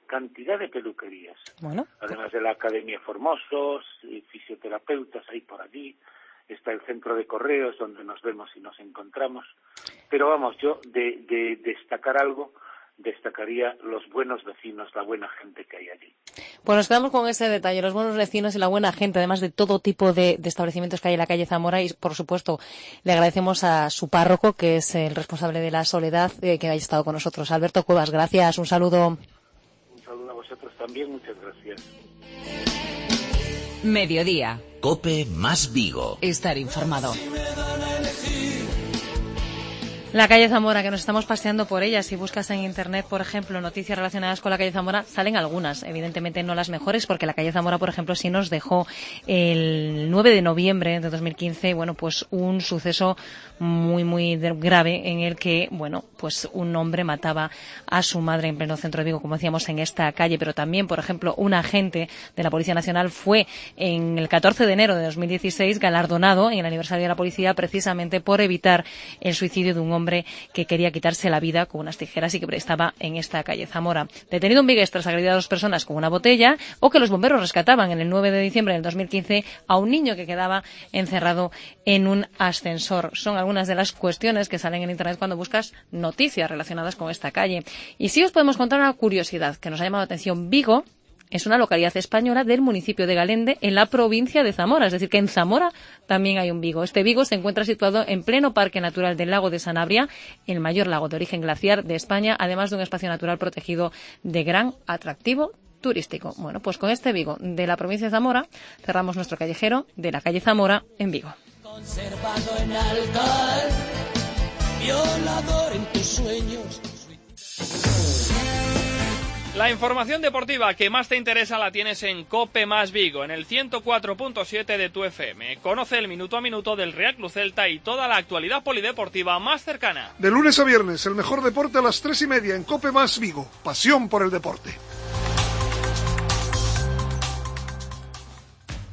A: Bueno.
Q: Además de la Academia Formosos, fisioterapeutas hay por allí, está el centro de correos donde nos vemos y nos encontramos. Pero vamos, yo de destacar algo, destacaría los buenos vecinos, la buena gente que hay allí.
A: Pues nos quedamos con ese detalle, los buenos vecinos y la buena gente, además de todo tipo de establecimientos que hay en la calle Zamora, y por supuesto le agradecemos a su párroco, que es el responsable de la Soledad, que haya estado con nosotros. Alberto Cuevas, gracias, un saludo.
Q: Un saludo a vosotros también, muchas gracias.
J: Mediodía.
B: COPE más Vigo.
J: Estar informado.
A: La calle Zamora, que nos estamos paseando por ella. Si buscas en internet, por ejemplo, noticias relacionadas con la calle Zamora, salen algunas. Evidentemente no las mejores, porque la calle Zamora, por ejemplo, sí nos dejó el 9 de noviembre de 2015, pues un suceso muy grave en el que, pues un hombre mataba a su madre en pleno centro de Vigo, como decíamos, en esta calle. Pero también, por ejemplo, un agente de la Policía Nacional fue en el 14 de enero de 2016 galardonado en el aniversario de la policía, precisamente por evitar el suicidio de un hombre que quería quitarse la vida con unas tijeras y que estaba en esta calle Zamora. Detenido un vigués tras agredir a 2 personas con una botella, o que los bomberos rescataban en el 9 de diciembre del 2015 a un niño que quedaba encerrado en un ascensor. Son algunas de las cuestiones que salen en internet cuando buscas noticias relacionadas con esta calle. Y sí os podemos contar una curiosidad que nos ha llamado la atención. Vigo es una localidad española del municipio de Galende, en la provincia de Zamora. Es decir, que en Zamora también hay un Vigo. Este Vigo se encuentra situado en pleno Parque Natural del Lago de Sanabria, el mayor lago de origen glaciar de España, además de un espacio natural protegido de gran atractivo turístico. Pues con este Vigo de la provincia de Zamora cerramos nuestro callejero de la calle Zamora en Vigo.
R: Conservado en alcohol, violador en tus sueños.
G: La información deportiva que más te interesa la tienes en COPE más Vigo, en el 104.7 de tu FM. Conoce el minuto a minuto del Real Club Celta y toda la actualidad polideportiva más cercana.
I: De lunes a viernes, el mejor deporte a las 3:30 en COPE más Vigo. Pasión por el deporte.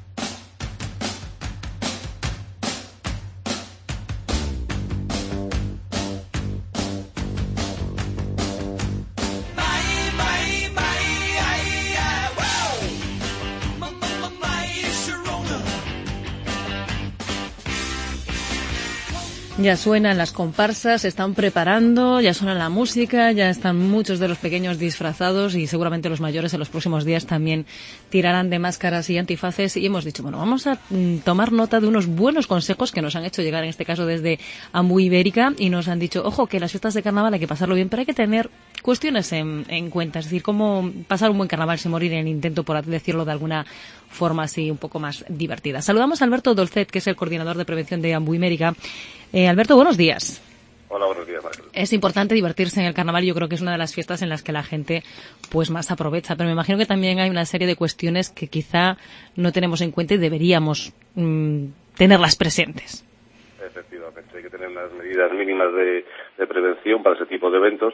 A: Ya suenan las comparsas, se están preparando, ya suena la música, ya están muchos de los pequeños disfrazados y seguramente los mayores en los próximos días también tirarán de máscaras y antifaces. Y hemos dicho, bueno, vamos a tomar nota de unos buenos consejos que nos han hecho llegar, en este caso desde Ambu Ibérica, y nos han dicho, ojo, que las fiestas de carnaval hay que pasarlo bien, pero hay que tener cuestiones en cuenta, es decir, cómo pasar un buen carnaval sin morir en el intento, por decirlo de alguna forma así un poco más divertida. Saludamos a Alberto Dolcet, que es el coordinador de prevención de Ambu Ibérica. Alberto, buenos días.
S: Hola, buenos días, Marcelo.
A: Es importante divertirse en el carnaval y yo creo que es una de las fiestas en las que la gente pues más aprovecha, pero me imagino que también hay una serie de cuestiones que quizá no tenemos en cuenta y deberíamos tenerlas presentes.
S: Efectivamente, hay que tener unas medidas mínimas de prevención para ese tipo de eventos.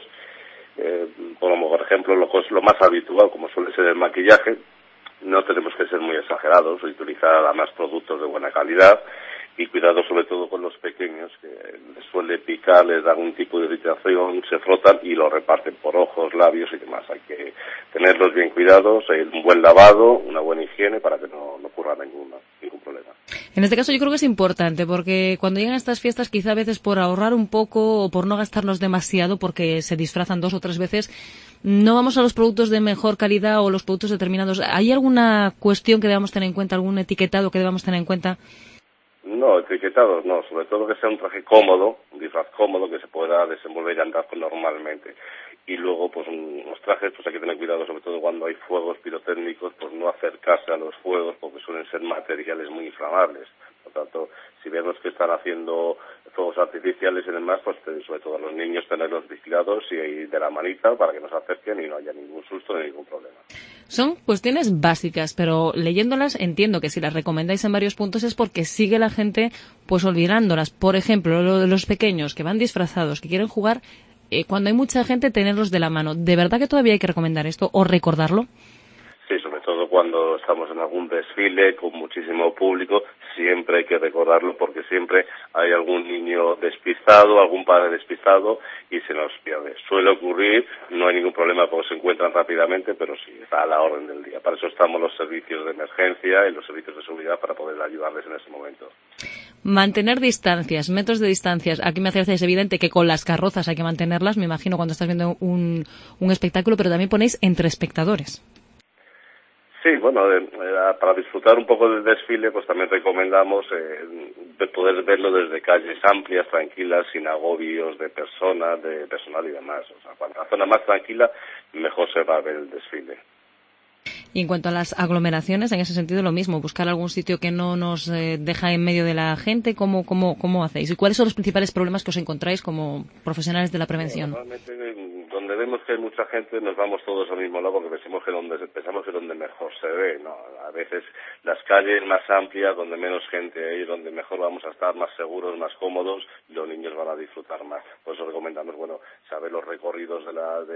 S: Por ejemplo, lo más habitual, como suele ser el maquillaje, no tenemos que ser muy exagerados, utilizar además productos de buena calidad y cuidado sobre todo con los pequeños, que les suele picar, les da algún tipo de irritación, se frotan y lo reparten por ojos, labios y demás. Hay que tenerlos bien cuidados, un buen lavado, una buena higiene para que no ocurra ningún problema.
A: En este caso yo creo que es importante porque cuando llegan estas fiestas quizá a veces por ahorrar un poco o por no gastarnos demasiado porque se disfrazan 2 o 3 veces, no vamos a los productos de mejor calidad o los productos determinados. ¿Hay alguna cuestión que debamos tener en cuenta, algún etiquetado que debamos tener en cuenta?
S: No, etiquetados no, sobre todo que sea un traje cómodo, un disfraz cómodo que se pueda desenvolver y andar normalmente. Y luego, pues los trajes, pues hay que tener cuidado, sobre todo cuando hay fuegos pirotécnicos, pues no acercarse a los fuegos porque suelen ser materiales muy inflamables. Por tanto, si vemos que están haciendo fuegos artificiales y demás, pues sobre todo a los niños tenerlos vigilados y de la manita para que no se acerquen y no haya ningún susto ni ningún problema.
A: Son cuestiones básicas, pero leyéndolas entiendo que si las recomendáis en varios puntos es porque sigue la gente pues olvidándolas. Por ejemplo, lo de los pequeños que van disfrazados, que quieren jugar, cuando hay mucha gente, tenerlos de la mano. ¿De verdad que todavía hay que recomendar esto o recordarlo?
S: Sí, sobre todo cuando estamos en algún desfile con muchísimo público, siempre hay que recordarlo porque siempre hay algún niño despistado, algún padre despistado y se nos pierde. Suele ocurrir, no hay ningún problema porque se encuentran rápidamente, pero sí, está a la orden del día. Para eso estamos los servicios de emergencia y los servicios de seguridad para poder ayudarles en ese momento.
A: Mantener distancias, metros de distancias. Aquí me hace evidente que con las carrozas hay que mantenerlas, me imagino cuando estás viendo un espectáculo, pero también ponéis entre espectadores.
S: Sí, bueno, para disfrutar un poco del desfile, pues también recomendamos poder verlo desde calles amplias, tranquilas, sin agobios de personas, de personal y demás. O sea, cuanto la zona más tranquila, mejor se va a ver el desfile.
A: Y en cuanto a las aglomeraciones, en ese sentido lo mismo, buscar algún sitio que no nos deja en medio de la gente. ¿Cómo hacéis? ¿Y cuáles son los principales problemas que os encontráis como profesionales de la prevención?
S: Normalmente, donde vemos que hay mucha gente, nos vamos todos al mismo lado porque pensamos que donde mejor se ve, ¿no? A veces las calles más amplias, donde menos gente hay, donde mejor vamos a estar más seguros, más cómodos, y los niños van a disfrutar más. Por eso recomendamos, saber los recorridos de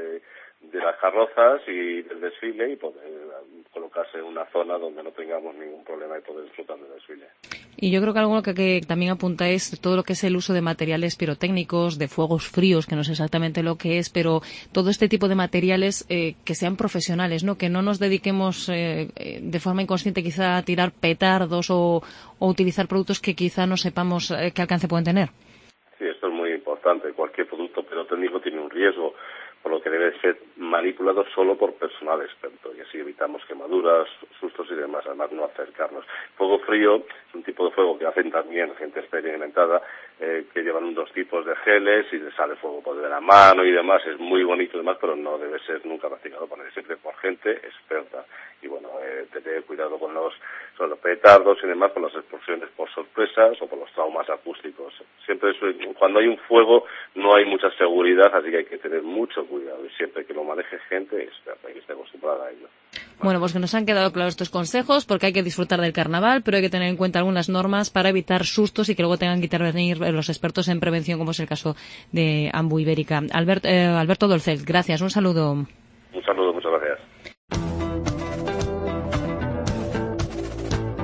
S: las carrozas y del desfile y poder colocarse en una zona donde no tengamos ningún problema y poder disfrutar del desfile.
A: Y yo creo que algo que también apuntáis todo lo que es el uso de materiales pirotécnicos, de fuegos fríos, que no sé exactamente lo que es, pero todo este tipo de materiales que sean profesionales, ¿no? Que no nos dediquemos de forma inconsciente quizá a tirar petardos o utilizar productos que quizá no sepamos qué alcance pueden tener.
S: Sí, esto es muy importante. Cualquier producto pirotécnico tiene un riesgo, por lo que debe ser manipulado solo por personal experto y así evitamos quemaduras, sustos y demás, además no acercarnos. Fuego frío es un tipo de fuego que hacen también gente experimentada, que llevan 2 tipos de geles y les sale fuego de la mano y demás, es muy bonito y demás, pero no debe ser nunca practicado siempre por gente experta. Y tener cuidado con los petardos y demás, con las explosiones por sorpresas o por los traumas acústicos. Siempre cuando hay un fuego no hay mucha seguridad, así que hay que tener mucho cuidado y siempre que lo maneje gente experta y que esté acostumbrada a ello.
A: Bueno, pues que nos han quedado claros estos consejos porque hay que disfrutar del carnaval, pero hay que tener en cuenta algunas normas para evitar sustos y que luego tengan que intervenir los expertos en prevención, como es el caso de Ambu Ibérica. Alberto Dolcet, gracias, un saludo.
S: Un saludo, muchas gracias.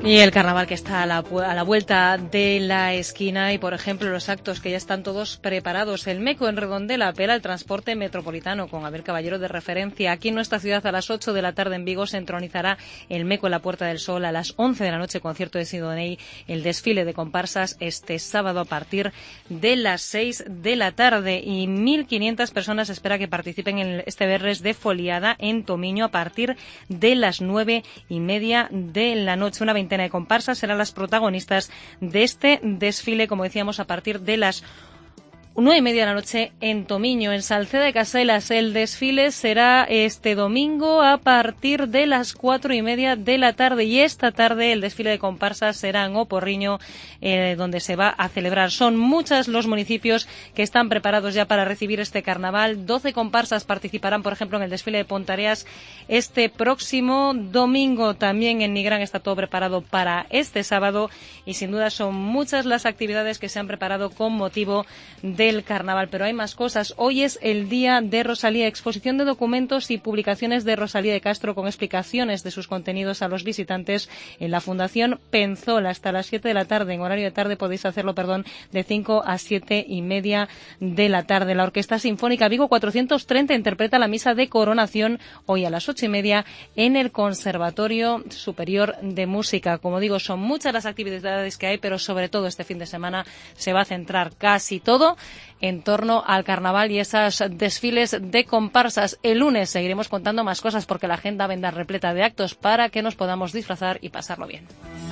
A: Y el carnaval que está a la vuelta de la esquina y, por ejemplo, los actos que ya están todos preparados. El MECO en Redondela apela al transporte metropolitano con Abel Caballero de referencia. Aquí en nuestra ciudad a las 8 de la tarde en Vigo se entronizará el MECO en la Puerta del Sol. A las 11 de la noche, concierto de Sidoney, el desfile de comparsas este sábado a partir de las 6 de la tarde. Y 1.500 personas espera que participen en este viernes de foliada en Tomiño a partir de las 9:30 de la noche. Una veintena de comparsas serán las protagonistas de este desfile, como decíamos, a partir de las 9:30 de la noche en Tomiño. En Salceda de Caselas el desfile será este domingo a partir de las 4:30 de la tarde, y esta tarde el desfile de comparsas será en Oporriño, donde se va a celebrar. Son muchos los municipios que están preparados ya para recibir este carnaval. 12 comparsas participarán, por ejemplo, en el desfile de Pontareas este próximo domingo. También en Nigrán está todo preparado para este sábado, y sin duda son muchas las actividades que se han preparado con motivo del carnaval. Pero hay más cosas. Hoy es el día de Rosalía, exposición de documentos y publicaciones de Rosalía de Castro con explicaciones de sus contenidos a los visitantes en la Fundación Penzola hasta las 7 de la tarde. En horario de tarde podéis hacerlo, de 5 a 7:30 de la tarde. La Orquesta Sinfónica Vigo 430 interpreta la misa de coronación hoy a las 8:30 en el Conservatorio Superior de Música. Como digo, son muchas las actividades que hay, pero sobre todo este fin de semana se va a centrar casi todo en torno al carnaval y esos desfiles de comparsas. El lunes seguiremos contando más cosas porque la agenda vendrá repleta de actos para que nos podamos disfrazar y pasarlo bien.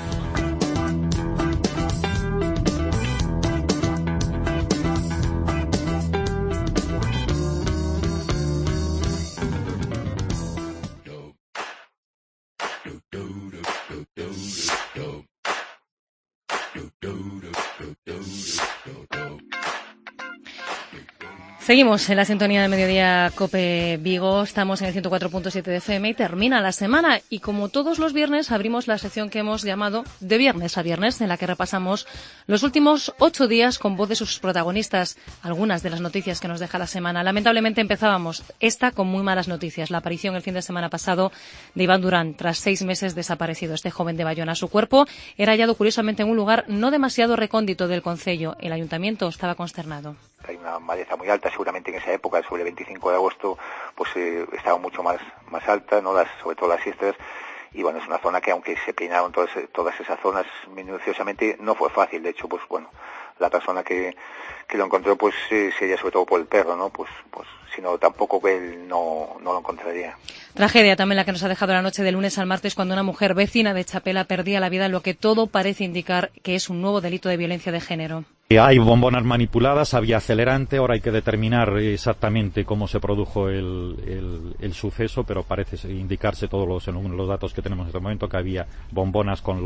A: Seguimos en la sintonía de Mediodía COPE Vigo, estamos en el 104.7 de FM y termina la semana, y como todos los viernes abrimos la sección que hemos llamado De Viernes a Viernes, en la que repasamos los últimos 8 días con voz de sus protagonistas, algunas de las noticias que nos deja la semana. Lamentablemente empezábamos esta con muy malas noticias, la aparición el fin de semana pasado de Iván Durán, tras 6 meses desaparecido. Este joven de Bayona, su cuerpo era hallado curiosamente en un lugar no demasiado recóndito del concello. El ayuntamiento estaba consternado.
T: Hay una maleza muy alta, seguramente en esa época, sobre el 25 de agosto, pues estaba mucho más alta, ¿no? Sobre todo las siestas, y bueno, es una zona que, aunque se peinaron todas esas zonas minuciosamente, no fue fácil. De hecho, pues bueno, la persona que lo encontró, pues sería sobre todo por el perro, ¿no? Pues si no, tampoco él no lo encontraría.
A: Tragedia también la que nos ha dejado la noche del lunes al martes, cuando una mujer vecina de Chapela perdía la vida, lo que todo parece indicar que es un nuevo delito de violencia de género.
U: Hay bombonas manipuladas, había acelerante, ahora hay que determinar exactamente cómo se produjo el suceso, pero parece indicarse según los datos que tenemos en este momento, que había bombonas con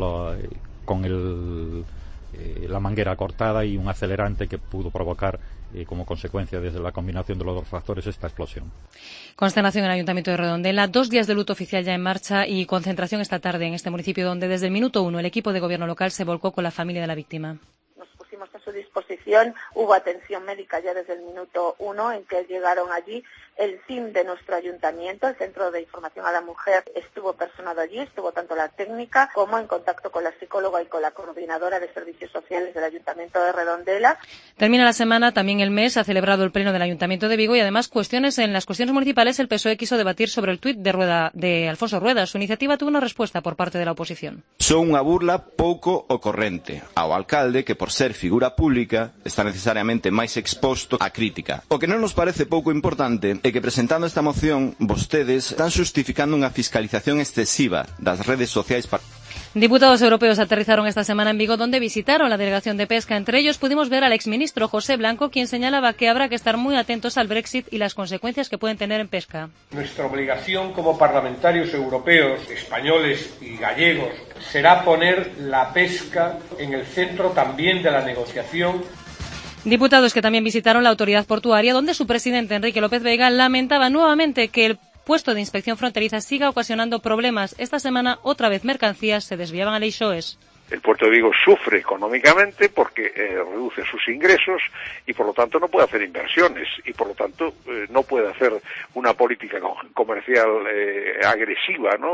U: la manguera cortada y un acelerante que pudo provocar como consecuencia, desde la combinación de los dos factores, esta explosión.
A: Consternación en el Ayuntamiento de Redondela, 2 días de luto oficial ya en marcha y concentración esta tarde en este municipio, donde desde el minuto 1 el equipo de gobierno local se volcó con la familia de la víctima.
P: A su disposición, hubo atención médica ya desde el minuto 1 en que llegaron allí. El CIM de nuestro ayuntamiento, el Centro de Información a la Mujer, estuvo personado allí, estuvo tanto la técnica como en contacto con la psicóloga y con la coordinadora de servicios sociales del Ayuntamiento de Redondela.
A: Termina la semana, también el mes, ha celebrado el pleno del Ayuntamiento de Vigo, y además en las cuestiones municipales el PSOE quiso debatir sobre el tuit de Alfonso Rueda. Su iniciativa tuvo una respuesta por parte de la oposición.
V: Son unha burla pouco ocorrente ao alcalde, que por ser figura pública está necesariamente máis exposto á crítica. O que non nos parece pouco importante é que, presentando esta moción, vostedes están xustificando unha fiscalización excesiva das redes sociais para...
A: Diputados europeos aterrizaron esta semana en Vigo, donde visitaron la delegación de pesca. Entre ellos pudimos ver al exministro José Blanco, quien señalaba que habrá que estar muy atentos al Brexit y las consecuencias que pueden tener en pesca.
W: Nuestra obligación como parlamentarios europeos, españoles y gallegos, será poner la pesca en el centro también de la negociación.
A: Diputados que también visitaron la autoridad portuaria, donde su presidente, Enrique López Vega, lamentaba nuevamente que el puesto de inspección fronteriza siga ocasionando problemas. Esta semana, otra vez, mercancías se desviaban a Leixoes.
X: El puerto de Vigo sufre económicamente porque reduce sus ingresos y por lo tanto no puede hacer inversiones y por lo tanto no puede hacer una política comercial agresiva, ¿no?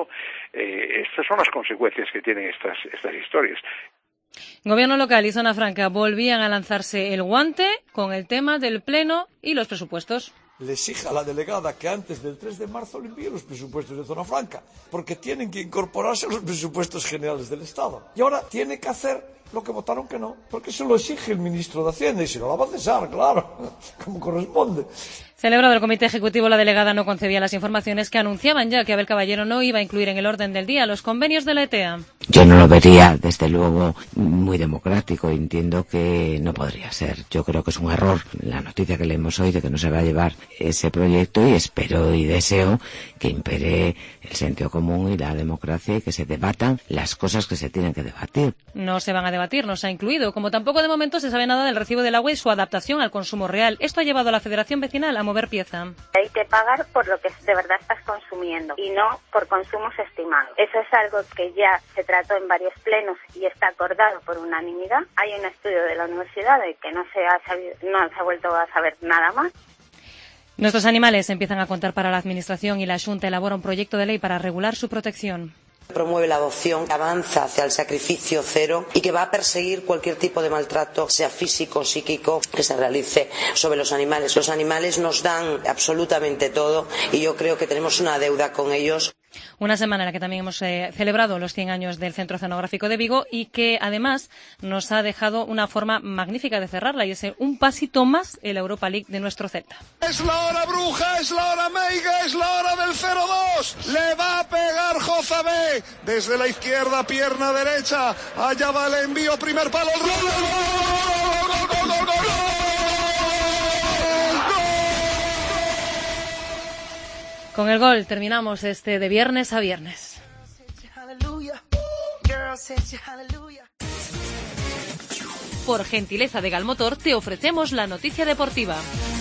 X: Estas son las consecuencias que tienen estas historias.
A: Gobierno local y Zona Franca volvían a lanzarse el guante con el tema del Pleno y los presupuestos.
E: Le exige a la delegada que antes del 3 de marzo le envíe los presupuestos de Zona Franca, porque tienen que incorporarse a los presupuestos generales del Estado. Y ahora tiene que hacer lo que votaron que no, porque se lo exige el ministro de Hacienda y si no la va a cesar, claro, como corresponde.
A: Celebrado el Comité Ejecutivo, la delegada no concedía las informaciones que anunciaban ya que Abel Caballero no iba a incluir en el orden del día los convenios de la ETA.
F: Yo no lo vería, desde luego, muy democrático. Entiendo que no podría ser. Yo creo que es un error la noticia que leemos hoy de que no se va a llevar ese proyecto y espero y deseo que impere el sentido común y la democracia y que se debatan las cosas que se tienen que debatir.
A: No se van a debatir, no se ha incluido. Como tampoco de momento se sabe nada del recibo del agua y su adaptación al consumo real. Esto ha llevado a la Federación Vecinal a mover pieza.
H: Hay que pagar por lo que de verdad estás consumiendo y no por consumos estimados. Eso es algo que ya se trató en varios plenos y está acordado por unanimidad. Hay un estudio de la universidad de que no se ha vuelto a saber nada más.
A: Nuestros animales empiezan a contar para la Administración y la Xunta elabora un proyecto de ley para regular su protección.
K: Promueve la adopción, avanza hacia el sacrificio cero y que va a perseguir cualquier tipo de maltrato, sea físico o psíquico, que se realice sobre los animales. Los animales nos dan absolutamente todo y yo creo que tenemos una deuda con ellos.
A: Una semana en la que también hemos celebrado los 100 años del Centro Oceanográfico de Vigo y que además nos ha dejado una forma magnífica de cerrarla y es un pasito más en la Europa League de nuestro Celta.
I: Es la hora bruja, es la hora meiga, es la hora del 0-2. Le va a pegar Jozabé desde la izquierda, pierna derecha. Allá va el envío, primer palo. ¡Gol, gol, gol, gol, gol!
A: Con el gol terminamos este de viernes a viernes. Por gentileza de Galmotor te ofrecemos la noticia deportiva.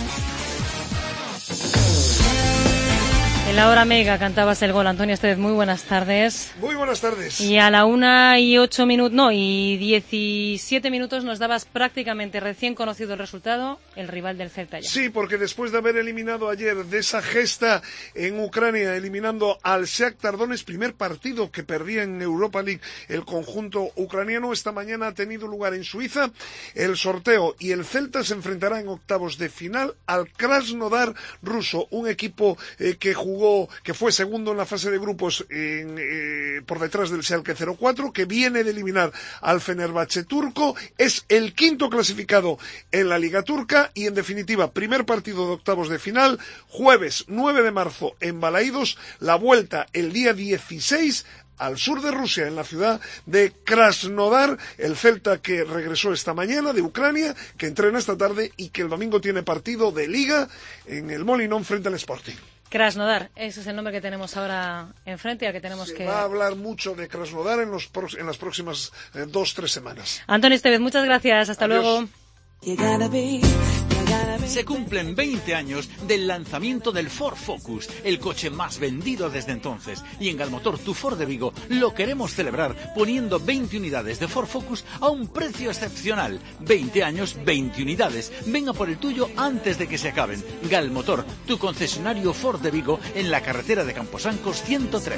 A: En la hora mega cantabas el gol, Antonio Estevez, muy buenas tardes.
I: Muy buenas tardes.
A: Y a la 1:08 y 17 minutos nos dabas prácticamente recién conocido el resultado, el rival del Celta ya.
I: Sí, porque después de haber eliminado ayer de esa gesta en Ucrania, eliminando al Shakhtar Donetsk, primer partido que perdía en Europa League el conjunto ucraniano, esta mañana ha tenido lugar en Suiza el sorteo y el Celta se enfrentará en octavos de final al Krasnodar ruso, un equipo que fue segundo en la fase de grupos por detrás del Schalke 04, que viene de eliminar al Fenerbahce turco, es el quinto clasificado en la Liga Turca y en definitiva, primer partido de octavos de final, jueves 9 de marzo en Balaidos, la vuelta el día 16 al sur de Rusia, en la ciudad de Krasnodar, el Celta que regresó esta mañana de Ucrania, que entrena esta tarde y que el domingo tiene partido de Liga en el Molinón frente al Sporting.
A: Krasnodar, ese es el nombre que tenemos ahora enfrente y al que tenemos que...
I: va a hablar mucho de Krasnodar en las próximas 2-3 semanas.
A: Antonio Estevez, muchas gracias. Hasta
I: Adiós.
A: Luego.
Y: Se cumplen 20 años del lanzamiento del Ford Focus, el coche más vendido desde entonces. Y en Galmotor, tu Ford de Vigo, lo queremos celebrar poniendo 20 unidades de Ford Focus a un precio excepcional. 20 años, 20 unidades. Venga por el tuyo antes de que se acaben. Galmotor, tu concesionario Ford de Vigo en la carretera de Camposancos 113.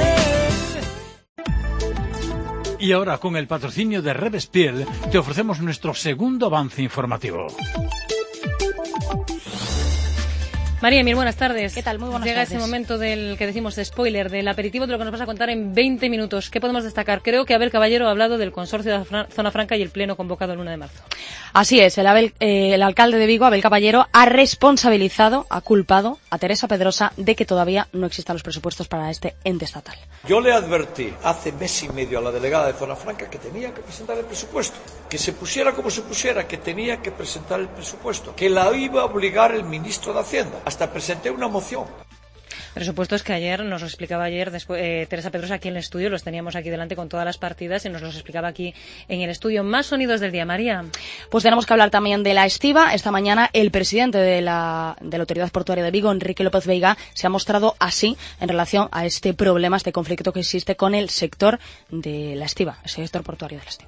Z: Y ahora, con el patrocinio de Revespiel, te ofrecemos nuestro segundo avance informativo.
A: María Emil, buenas tardes.
D: ¿Qué tal? Muy buenas
A: Llega
D: tardes.
A: ese momento del que decimos de spoiler, del aperitivo, de lo que nos vas a contar en 20 minutos. ¿Qué podemos destacar? Creo que Abel Caballero ha hablado del consorcio de Zona Franca y el pleno convocado el 1 de marzo.
D: Así es, el alcalde de Vigo, Abel Caballero, ha responsabilizado, ha culpado a Teresa Pedrosa de que todavía no existan los presupuestos para este ente estatal.
E: Yo le advertí hace mes y medio a la delegada de Zona Franca que tenía que presentar el presupuesto, que se pusiera como se pusiera, que tenía que presentar el presupuesto, que la iba a obligar el ministro de Hacienda. Hasta presenté una moción.
A: Presupuestos que ayer nos lo explicaba Teresa Pedrosa aquí en el estudio, los teníamos aquí delante con todas las partidas y nos los explicaba aquí en el estudio. Más sonidos del día, María.
D: Pues tenemos que hablar también de la estiba. Esta mañana el presidente de la Autoridad Portuaria de Vigo, Enrique López Veiga, se ha mostrado así en relación a este problema, este conflicto que existe con el sector de la estiba, el sector portuario de la estiba.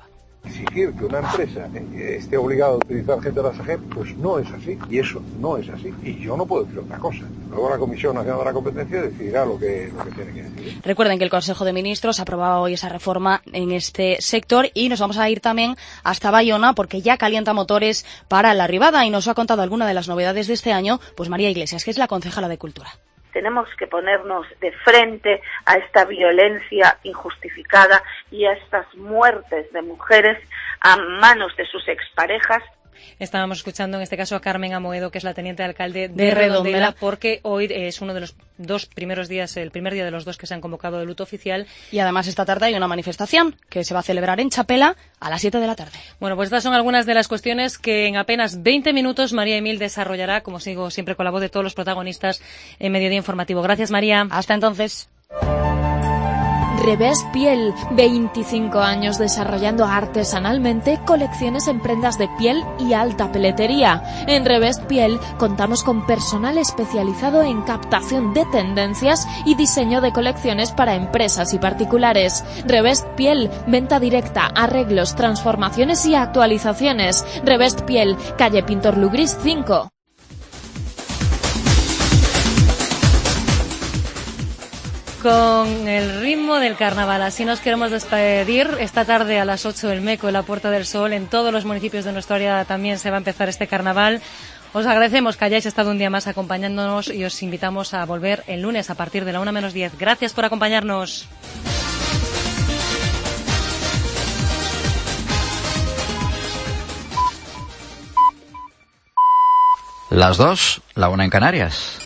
C: Exigir que una empresa esté obligada a utilizar gente de la SAGEP, pues no es así, y eso no es así, y yo no puedo decir otra cosa. Luego la Comisión Nacional de la Competencia decidirá lo que tiene que decidir.
D: Recuerden que el Consejo de Ministros aprobaba hoy esa reforma en este sector y nos vamos a ir también hasta Bayona porque ya calienta motores para la Ribada y nos ha contado alguna de las novedades de este año, pues María Iglesias, que es la concejala de Cultura.
L: Tenemos que ponernos de frente a esta violencia injustificada y a estas muertes de mujeres a manos de sus exparejas.
A: Estábamos escuchando en este caso a Carmen Amoedo, que es la teniente de alcalde de Redondela, porque hoy es uno de los dos primeros días, el primer día de los dos que se han convocado de luto oficial.
D: Y además esta tarde hay una manifestación que se va a celebrar en Chapela a las 7 de la tarde.
A: Bueno, pues estas son algunas de las cuestiones que en apenas 20 minutos María Emil desarrollará, como sigo siempre con la voz de todos los protagonistas en Mediodía Informativo. Gracias, María.
D: Hasta entonces.
M: Revest Piel, 25 años desarrollando artesanalmente colecciones en prendas de piel y alta peletería. En Revest Piel contamos con personal especializado en captación de tendencias y diseño de colecciones para empresas y particulares. Revest Piel, venta directa, arreglos, transformaciones y actualizaciones. Revest Piel, calle Pintor Lugris 5.
A: Con el ritmo del carnaval, así nos queremos despedir. Esta tarde a las 8 el Meco en la Puerta del Sol. En todos los municipios de nuestra área también se va a empezar este carnaval. Os agradecemos que hayáis estado un día más acompañándonos y os invitamos a volver el lunes a partir de la 1:10. Gracias por acompañarnos.
N: Las 2, la 1 en Canarias.